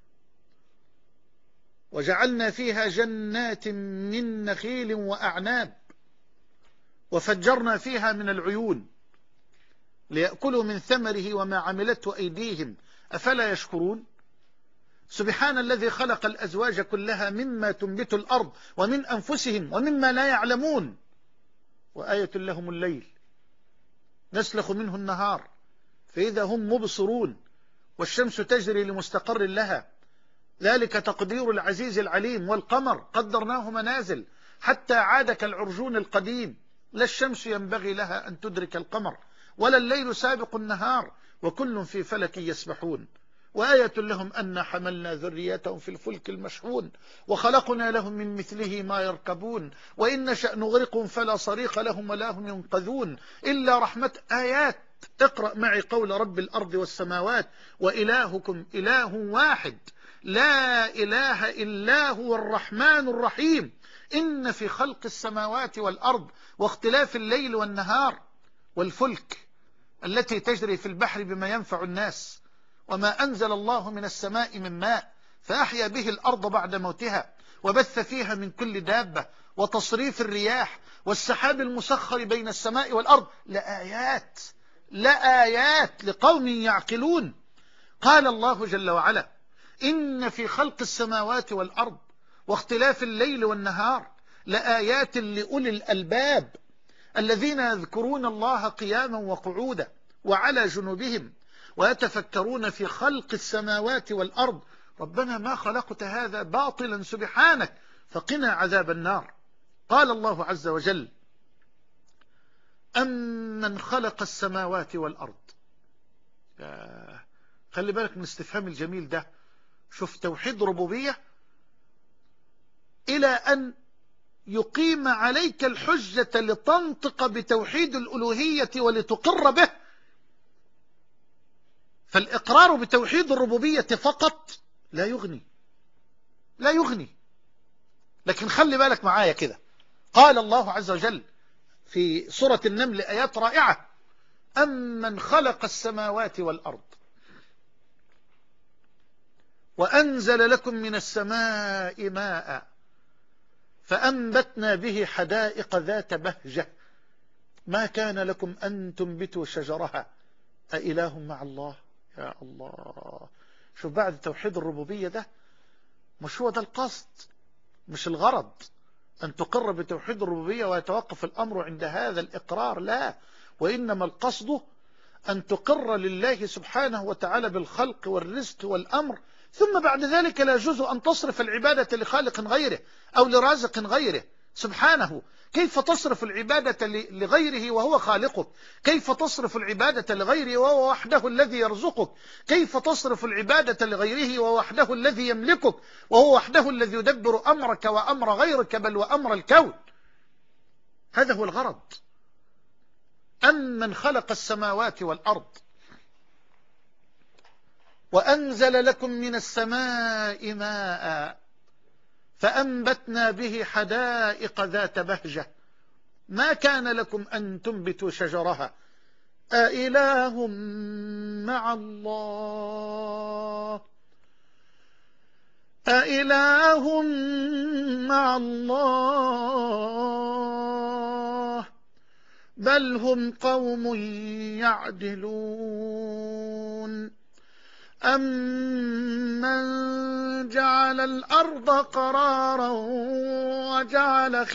وجعلنا فيها جنات من نخيل وأعناب وفجرنا فيها من العيون ليأكلوا من ثمره وما عملته أيديهم أفلا يشكرون. سبحان الذي خلق الأزواج كلها مما تنبت الأرض ومن أنفسهم ومما لا يعلمون. وآية لهم الليل نسلخ منه النهار فإذا هم مبصرون والشمس تجري لمستقر لها ذلك تقدير العزيز العليم. والقمر قدرناه منازل حتى عاد كالعرجون القديم لا الشمس ينبغي لها أن تدرك القمر ولا الليل سابق النهار وكل في فلك يسبحون. وآية لهم أن حملنا ذريتهم في الفلك المشحون وخلقنا لهم من مثله ما يركبون وإن نشأ نغرقهم فلا صريخ لهم ولا هم ينقذون إلا رحمة. آيات. اقرأ معي قول رب الأرض والسماوات: وإلهكم إله واحد لا إله إلا هو الرحمن الرحيم إن في خلق السماوات والأرض واختلاف الليل والنهار، والفلك التي تجري في البحر بما ينفع الناس، وما أنزل الله من السماء من ماء فأحيا به الأرض بعد موتها وبث فيها من كل دابة، وتصريف الرياح، والسحاب المسخر بين السماء والأرض لآيات لآيات لقوم يعقلون. قال الله جل وعلا: إن في خلق السماوات والأرض واختلاف الليل والنهار لآيات لأولي الألباب الذين يذكرون الله قياما وقعودا وعلى جنوبهم ويتفكرون في خلق السماوات والأرض ربنا ما خلقت هذا باطلا سبحانك فقنا عذاب النار. قال الله عز وجل: أمن خلق السماوات والأرض. خلي بالك من الاستفهام الجميل ده. شوف توحيد ربوبية إلى أن يقيم عليك الحجة لتنطق بتوحيد الألوهية ولتقر به. فالإقرار بتوحيد الربوبية فقط لا يغني لا يغني لكن خلي بالك معايا كده. قال الله عز وجل في سورة النمل آيات رائعة: أمن خلق السماوات والأرض وأنزل لكم من السماء ماء فأنبتنا به حدائق ذات بهجة ما كان لكم أن تنبتوا شجرها أإله مع الله. يا الله، شوف بعد توحيد الربوبية ده مش هو ده القصد، مش الغرض أن تقر بتوحيد الربوبية ويتوقف الأمر عند هذا الإقرار، لا، وإنما القصد أن تقر لله سبحانه وتعالى بالخلق والرزق والأمر، ثم بعد ذلك لا يجوز أن تصرف العبادة لخالق غيره أو لرازق غيره سبحانه. كيف تصرف العبادة لغيره وهو خالقك؟ كيف تصرف العبادة لغيره وهو وحده الذي يرزقك؟ كيف تصرف العبادة لغيره وهو وحده الذي يملكك وهو وحده الذي يدبر أمرك وأمر غيرك بل وأمر الكون؟ هذا هو الغرض. أمن خلق السماوات والأرض وأنزل لكم من السماء ماء فأنبتنا به حدائق ذات بهجة ما كان لكم أن تنبتوا شجرها أإله مع الله أإله مع الله بل هم قوم يعدلون. أمن جعل الأرض قرارا وجعل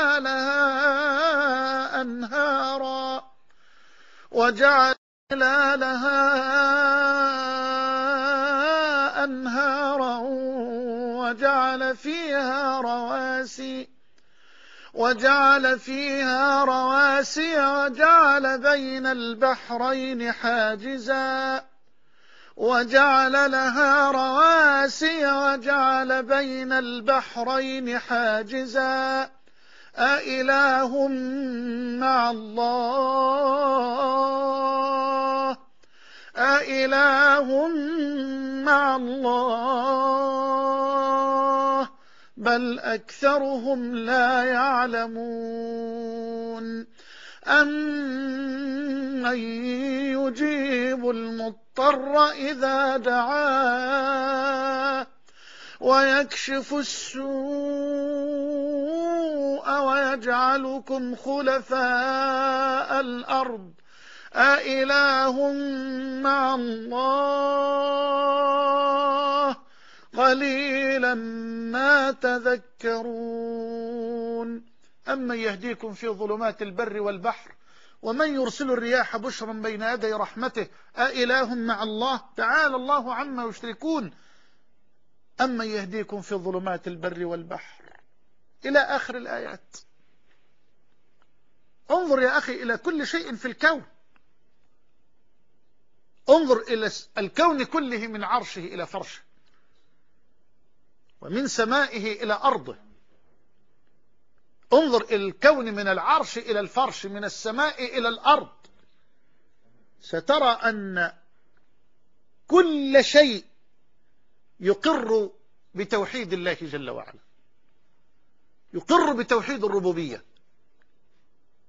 خلالها أنهارا وجعل خلالها أنهارا وجعل فيها رواسي وجعل فيها رواسي وجعل بين البحرين حاجزا وجعل لها رواسي وجعل بين البحرين حاجزا أإله مع الله أإله مع الله بل أكثرهم لا يعلمون. أمن يجيب المضطر إذا دعاه ويكشف السوء ويجعلكم خلفاء الأرض أإله مع الله قليلا ما تذكرون. أمن يهديكم في ظلمات البر والبحر ومن يرسل الرياح بشرا بين يدي رحمته أإله مع الله تعالى الله عما يشركون. أمن يهديكم في ظلمات البر والبحر إلى آخر الآيات. انظر يا أخي إلى كل شيء في الكون، انظر إلى الكون كله من عرشه إلى فرشه ومن سمائه إلى أرضه. انظر إلى الكون من العرش إلى الفرش من السماء إلى الأرض، سترى أن كل شيء يقر بتوحيد الله جل وعلا، يقر بتوحيد الربوبية.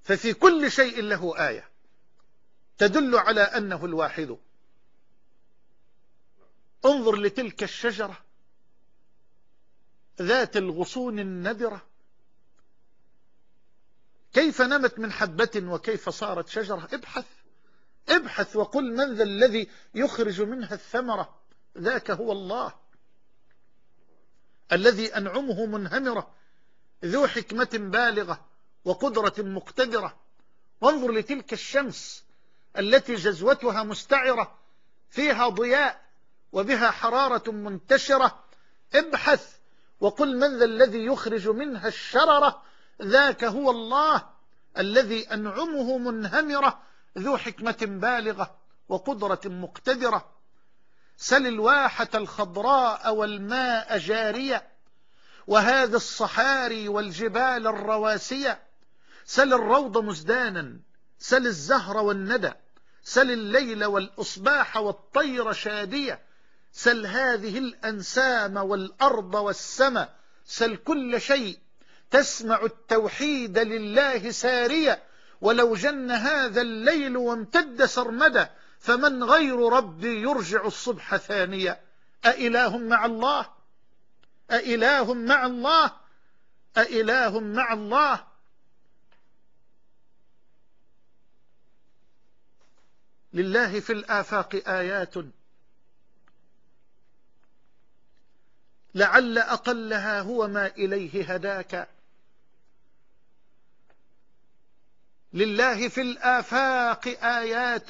ففي كل شيء له آية تدل على أنه الواحد. انظر لتلك الشجرة ذات الغصون النضرة كيف نمت من حبة وكيف صارت شجرة. ابحث ابحث وقل من ذا الذي يخرج منها الثمرة. ذاك هو الله الذي أنعمه منهمرة ذو حكمة بالغة وقدرة مقتدرة. وانظر لتلك الشمس التي جزوتها مستعرة فيها ضياء وبها حرارة منتشرة. ابحث وقل من ذا الذي يخرج منها الشررة. ذاك هو الله الذي أنعمه منهمرة ذو حكمة بالغة وقدرة مقتدرة. سل الواحة الخضراء والماء جارية وهذا الصحاري والجبال الرواسية. سل الروض مزدانا، سل الزهر والندى، سل الليل والأصباح والطير شادية. سل هذه الأنسام والأرض والسماء. سل كل شيء تسمع التوحيد لله سارية. ولو جن هذا الليل وامتد سرمدا فمن غير ربي يرجع الصبح ثانية. أإله مع الله؟ أإله مع الله؟ أإله مع الله؟ لله في الآفاق آيات لعل أقلها هو ما إليه هداك. لله في الآفاق آيات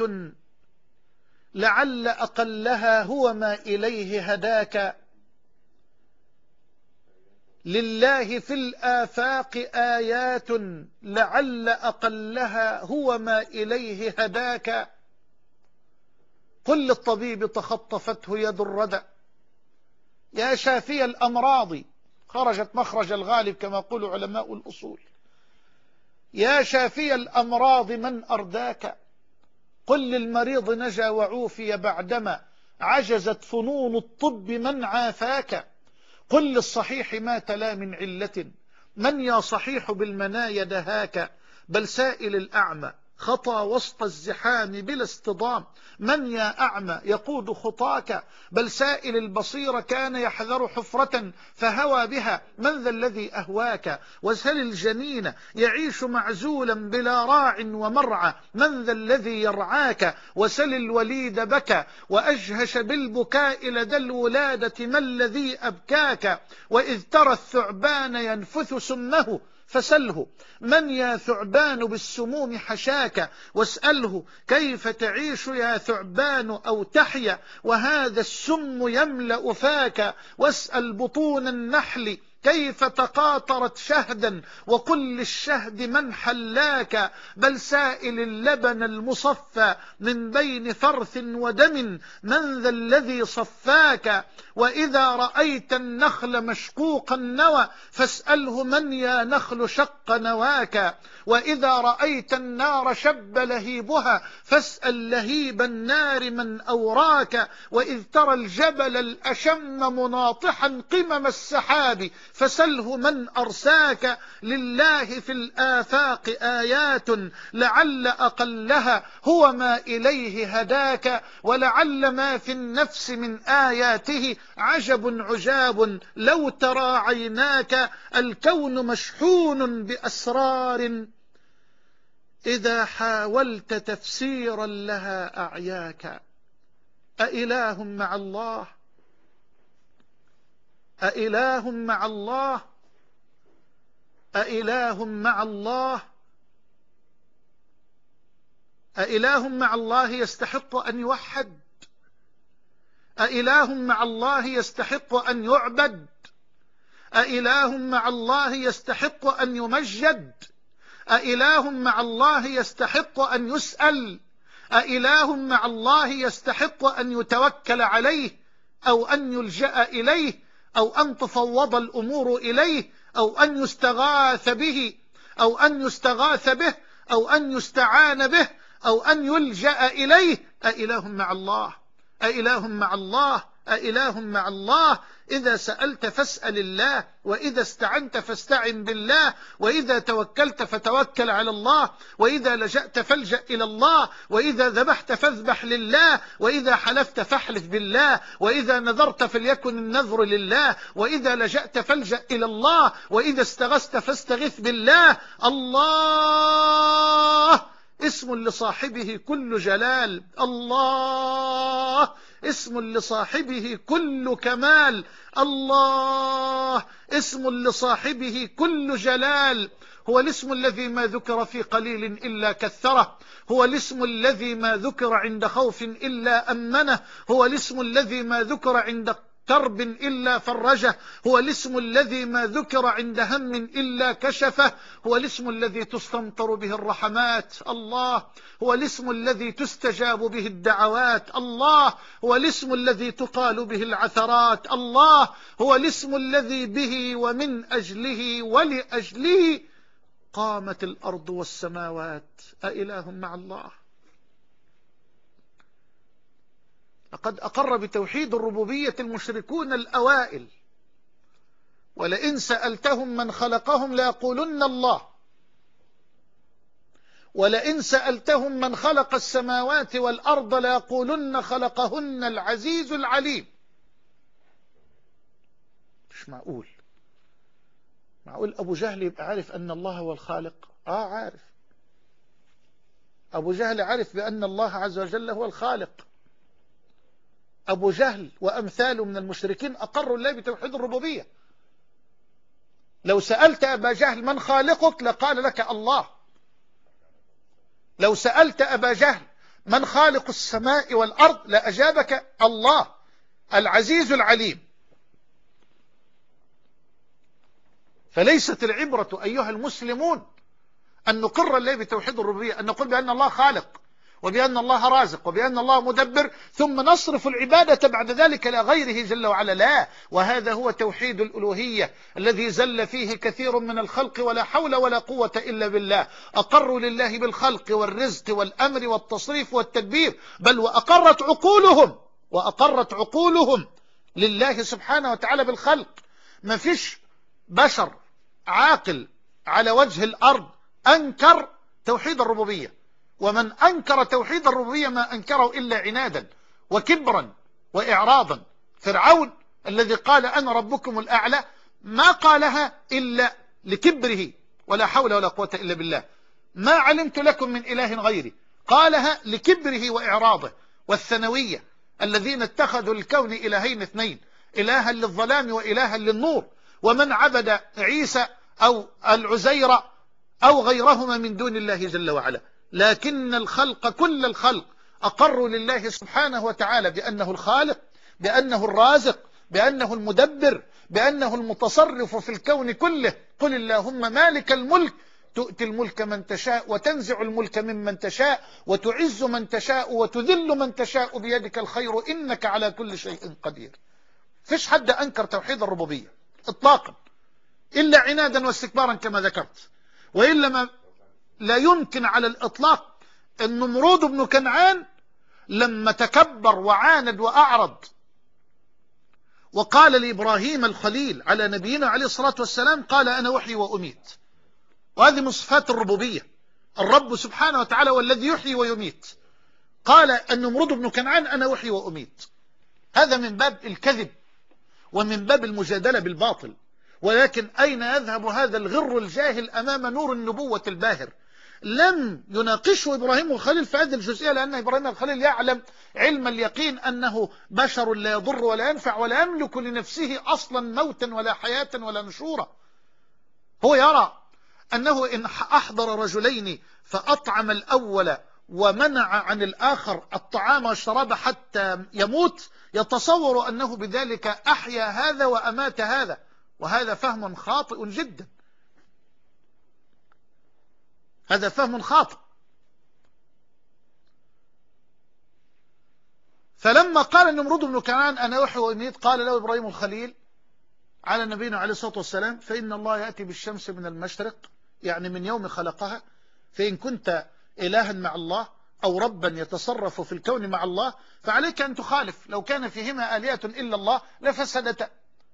لعل أقلها هو ما إليه هداك. لله في الآفاق آيات لعل أقلها هو ما إليه هداك. قل للطبيب تخطفته يد الردى يا شافي الأمراض خرجت مخرج الغالب كما يقول علماء الأصول. يا شافي الأمراض من أرداك. قل للمريض نجا وعوفي بعدما عجزت فنون الطب من عافاك. قل للصحيح مات لا من علة من يا صحيح بالمنايا دهاك. بل سائل الأعمى خطى وسط الزحام بلا اصطدام من يا أعمى يقود خطاك. بل سائل البصير كان يحذر حفرة فهوى بها من ذا الذي أهواك. وسل الجنين يعيش معزولا بلا راع ومرعى من ذا الذي يرعاك. وسل الوليد بكى وأجهش بالبكاء لدى الولادة ما الذي أبكاك. وإذ ترى الثعبان ينفث سمه فسله من يا ثعبان بالسموم حشاك. واسأله كيف تعيش يا ثعبان أو تحيا وهذا السم يملأ فاك. واسأل بطون النحل كيف تقاطرت شهدا وقل للشهد من حلاك. بل سائل اللبن المصفى من بين فرث ودم من ذا الذي صفاك. وإذا رأيت النخل مشقوق النوى فاسأله من يا نخل شق نواك. وإذا رأيت النار شب لهيبها فاسأل لهيب النار من أوراك. وإذ ترى الجبل الأشم مناطحا قمم السحاب فسله من أرساك. لله في الآفاق آيات لعل أقلها هو ما إليه هداك. ولعل ما في النفس من آياته عجب عجاب لو ترى عيناك. الكون مشحون بأسرار إذا حاولت تفسيرا لها أعياك. أإله مع الله؟ أإله مع الله؟ أإله مع الله؟ أإله مع الله يستحق أن يوحد؟ أإله مع الله يستحق أن يعبد؟ أإله مع الله يستحق أن يمجد؟ أإله مع الله يستحق أن يسأل؟ أإله مع الله يستحق أن يتوكل عليه أو أن يلجأ إليه أو أن تفوض الأمور إليه أو أن يستغاث به أو أن يستغاث به أو أن يستعان به أو أن يلجأ إليه؟ أإله مع الله؟ أإله مع الله؟ أإله مع الله؟ إذا سألت فاسأل الله، وإذا استعنت فاستعن بالله، وإذا توكلت فتوكل على الله، وإذا لجأت فالجأ إلى الله، وإذا ذبحت فاذبح لله، وإذا حلفت فاحلف بالله، وإذا نذرت فليكن النذر لله، وإذا لجأت فالجأ إلى الله، وإذا استغثت فاستغث بالله. الله اسم لصاحبه كل جلال، الله اسم لصاحبه كل كمال، الله اسم لصاحبه كل جلال. هو الاسم الذي ما ذكر في قليل إلا كثره، هو الاسم الذي ما ذكر عند خوف إلا أمنه، هو الاسم الذي ما ذكر عند كرب إلا فرجه، هو الاسم الذي ما ذكر عند هم إلا كشفه، هو الاسم الذي تستمطر به الرحمات، الله هو الاسم الذي تستجاب به الدعوات، الله هو الاسم الذي تقال به العثرات، الله هو الاسم الذي به ومن أجله ولأجله قامت الأرض والسماوات. أإله مع الله؟ لقد أقر بتوحيد الربوبية المشركون الأوائل، ولئن سألتهم من خلقهم ليقولن الله، ولئن سألتهم من خلق السماوات والأرض ليقولن خلقهن العزيز العليم. مش معقول معقول أبو جهل يبقى عارف أن الله هو الخالق؟ آه عارف، أبو جهل عارف بأن الله عز وجل هو الخالق. أبو جهل وأمثاله من المشركين أقروا الله بتوحيد الربوبية. لو سألت أبا جهل من خالقك لقال لك الله. لو سألت أبا جهل من خالق السماء والأرض لأجابك الله العزيز العليم. فليست العبرة أيها المسلمون أن نقر الله بتوحيد الربوبية، أن نقول بأن الله خالق وبأن الله رازق وبأن الله مدبر ثم نصرف العبادة بعد ذلك لغيره جل وعلا، لا. وهذا هو توحيد الألوهية الذي زل فيه كثير من الخلق ولا حول ولا قوة إلا بالله. أقروا لله بالخلق والرزق والأمر والتصريف والتدبير، بل وأقرت عقولهم وأقرت عقولهم لله سبحانه وتعالى بالخلق. ما فيش بشر عاقل على وجه الأرض أنكر توحيد الربوبية، ومن أنكر توحيد الربوبية ما أنكره إلا عنادا وكبرا وإعراضا. فرعون الذي قال أنا ربكم الأعلى ما قالها إلا لكبره ولا حول ولا قوة إلا بالله. ما علمت لكم من إله غيري قالها لكبره وإعراضه. والثانوية الذين اتخذوا الكون إلهين اثنين، إلها للظلام وإلها للنور، ومن عبد عيسى أو العزير أو غيرهما من دون الله جل وعلا. لكن الخلق كل الخلق أقروا لله سبحانه وتعالى بأنه الخالق، بأنه الرازق، بأنه المدبر، بأنه المتصرف في الكون كله. قل اللهم مالك الملك تؤتي الملك من تشاء وتنزع الملك ممن تشاء وتعز من تشاء وتذل من تشاء بيدك الخير إنك على كل شيء قدير. فيش حد أنكر توحيد الربوبية إطلاقا إلا عنادا واستكبارا كما ذكرت. وإلا ما لا يمكن على الإطلاق أن نمرود بن كنعان لما تكبر وعاند وأعرض وقال لإبراهيم الخليل على نبينا عليه الصلاة والسلام قال أنا أحيي وأميت، وهذه من صفات الربوبية. الرب سبحانه وتعالى والذي يحيي ويميت. قال أن نمرود بن كنعان أنا أحيي وأميت. هذا من باب الكذب ومن باب المجادلة بالباطل. ولكن أين يذهب هذا الغر الجاهل أمام نور النبوة الباهر؟ لم يناقشه إبراهيم الخليل في هذه الجزئية، لأن إبراهيم الخليل يعلم علم اليقين أنه بشر لا يضر ولا ينفع ولا يملك لنفسه أصلا موتا ولا حياة ولا نشورا. هو يرى أنه إن أحضر رجلين فأطعم الأول ومنع عن الآخر الطعام والشراب حتى يموت يتصور أنه بذلك أحيا هذا وأمات هذا، وهذا فهم خاطئ جدا. هذا فهم خاطئ. فلما قال نمرود بن كنعان أنا أحيي وأميت قال له إبراهيم الخليل على نبينا عليه الصلاة والسلام فإن الله يأتي بالشمس من المشرق، يعني من يوم خلقها، فإن كنت إلها مع الله أو ربا يتصرف في الكون مع الله فعليك أن تخالف. لو كان فيهما آلهة إلا الله لفسدتا،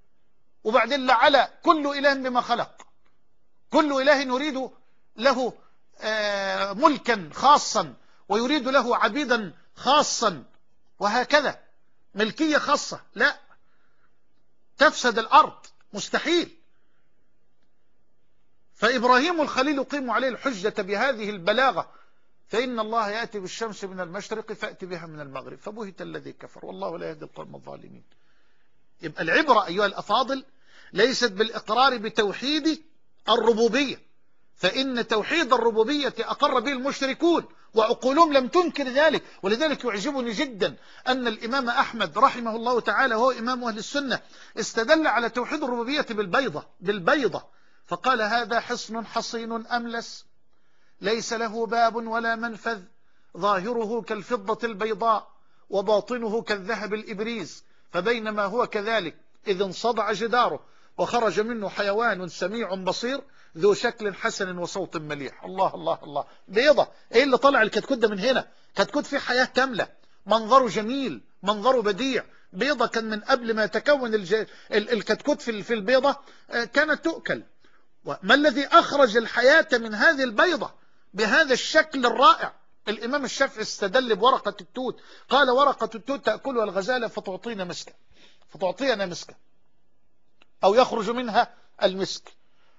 وبعدين لعل كل إله بما خلق، كل إله يريد له ملكا خاصا ويريد له عبيدا خاصا، وهكذا ملكية خاصة. لا، تفسد الأرض، مستحيل. فإبراهيم الخليل يقيم عليه الحجة بهذه البلاغة، فإن الله يأتي بالشمس من المشرق فأتي بها من المغرب فبهت الذي كفر والله لا يهدي القوم الظالمين. يبقى العبرة أيها الأفاضل ليست بالإقرار بتوحيد الربوبية، فإن توحيد الربوبية أقر به المشركون وعقولهم لم تنكر ذلك. ولذلك يعجبني جدا أن الإمام أحمد رحمه الله تعالى هو إمام أهل السنة استدل على توحيد الربوبية بالبيضة بالبيضة فقال: هذا حصن حصين أملس ليس له باب ولا منفذ، ظاهره كالفضة البيضاء وباطنه كالذهب الإبريز، فبينما هو كذلك إذ انصدع جداره وخرج منه حيوان سميع بصير ذو شكل حسن وصوت مليح. الله الله الله، بيضة. ايه اللي طلع الكتكوت ده من هنا؟ كتكوت فيه حياة كاملة، منظره جميل، منظره بديع. بيضة كان من قبل ما يتكون الج... الكتكوت في البيضة كانت تؤكل. وما الذي أخرج الحياة من هذه البيضة بهذا الشكل الرائع؟ الإمام الشافعي استدل بورقة التوت، قال: ورقة التوت تأكلها الغزالة فتعطينا مسكا فتعطينا مسكا أو يخرج منها المسك،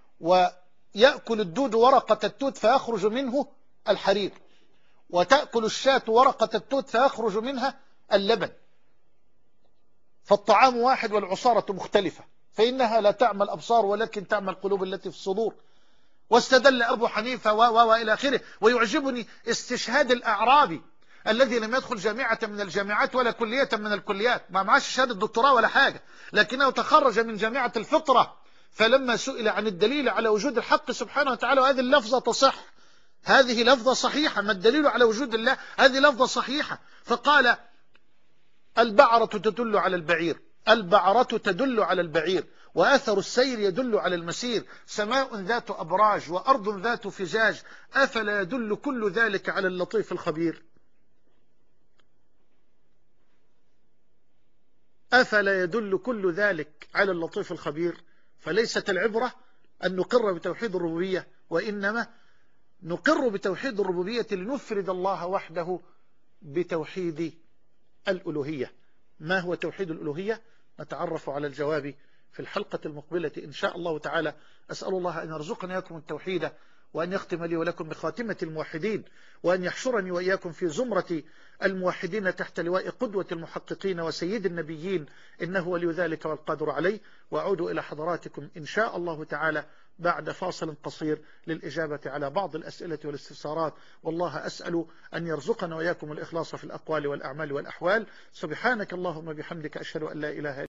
ويأكل الدود ورقة التوت فيخرج منه الحرير، وتأكل الشاة ورقة التوت فيخرج منها اللبن، فالطعام واحد والعصارة مختلفة، فإنها لا تعمى الأبصار ولكن تعمى القلوب التي في الصدور. واستدل أبو حنيفة و وإلى آخره. ويعجبني استشهاد الأعرابي الذي لم يدخل جامعة من الجامعات ولا كلية من الكليات، ما معاش شهادة دكتوراه ولا حاجة، لكنه تخرج من جامعة الفطرة، فلما سئل عن الدليل على وجود الحق سبحانه وتعالى، وهذه اللفظة تصح، هذه لفظة صحيحة، ما الدليل على وجود الله؟ هذه لفظة صحيحة. فقال: البعرة تدل على البعير، البعرة تدل على البعير، وأثر السير يدل على المسير، سماء ذات أبراج وأرض ذات فجاج، أفلا يدل كل ذلك على اللطيف الخبير؟ أفلا يدل كل ذلك على اللطيف الخبير؟ فليست العبرة أن نقر بتوحيد الربوبية، وإنما نقر بتوحيد الربوبية لنفرد الله وحده بتوحيد الألوهية. ما هو توحيد الألوهية؟ نتعرف على الجواب في الحلقة المقبلة إن شاء الله تعالى. أسأل الله أن يرزقنا إياكم التوحيد، وأن يختم لي ولكم بخاتمة الموحدين، وأن يحشرني وإياكم في زمرة الموحدين تحت لواء قدوة المحققين وسيد النبيين، إنه ولي ذلك والقادر عليه. وأعود إلى حضراتكم إن شاء الله تعالى بعد فاصل قصير للإجابة على بعض الأسئلة والاستفسارات، والله أسأل أن يرزقنا وإياكم الإخلاص في الأقوال والأعمال والأحوال. سبحانك اللهم بحمدك، أشهد أن لا إله إلا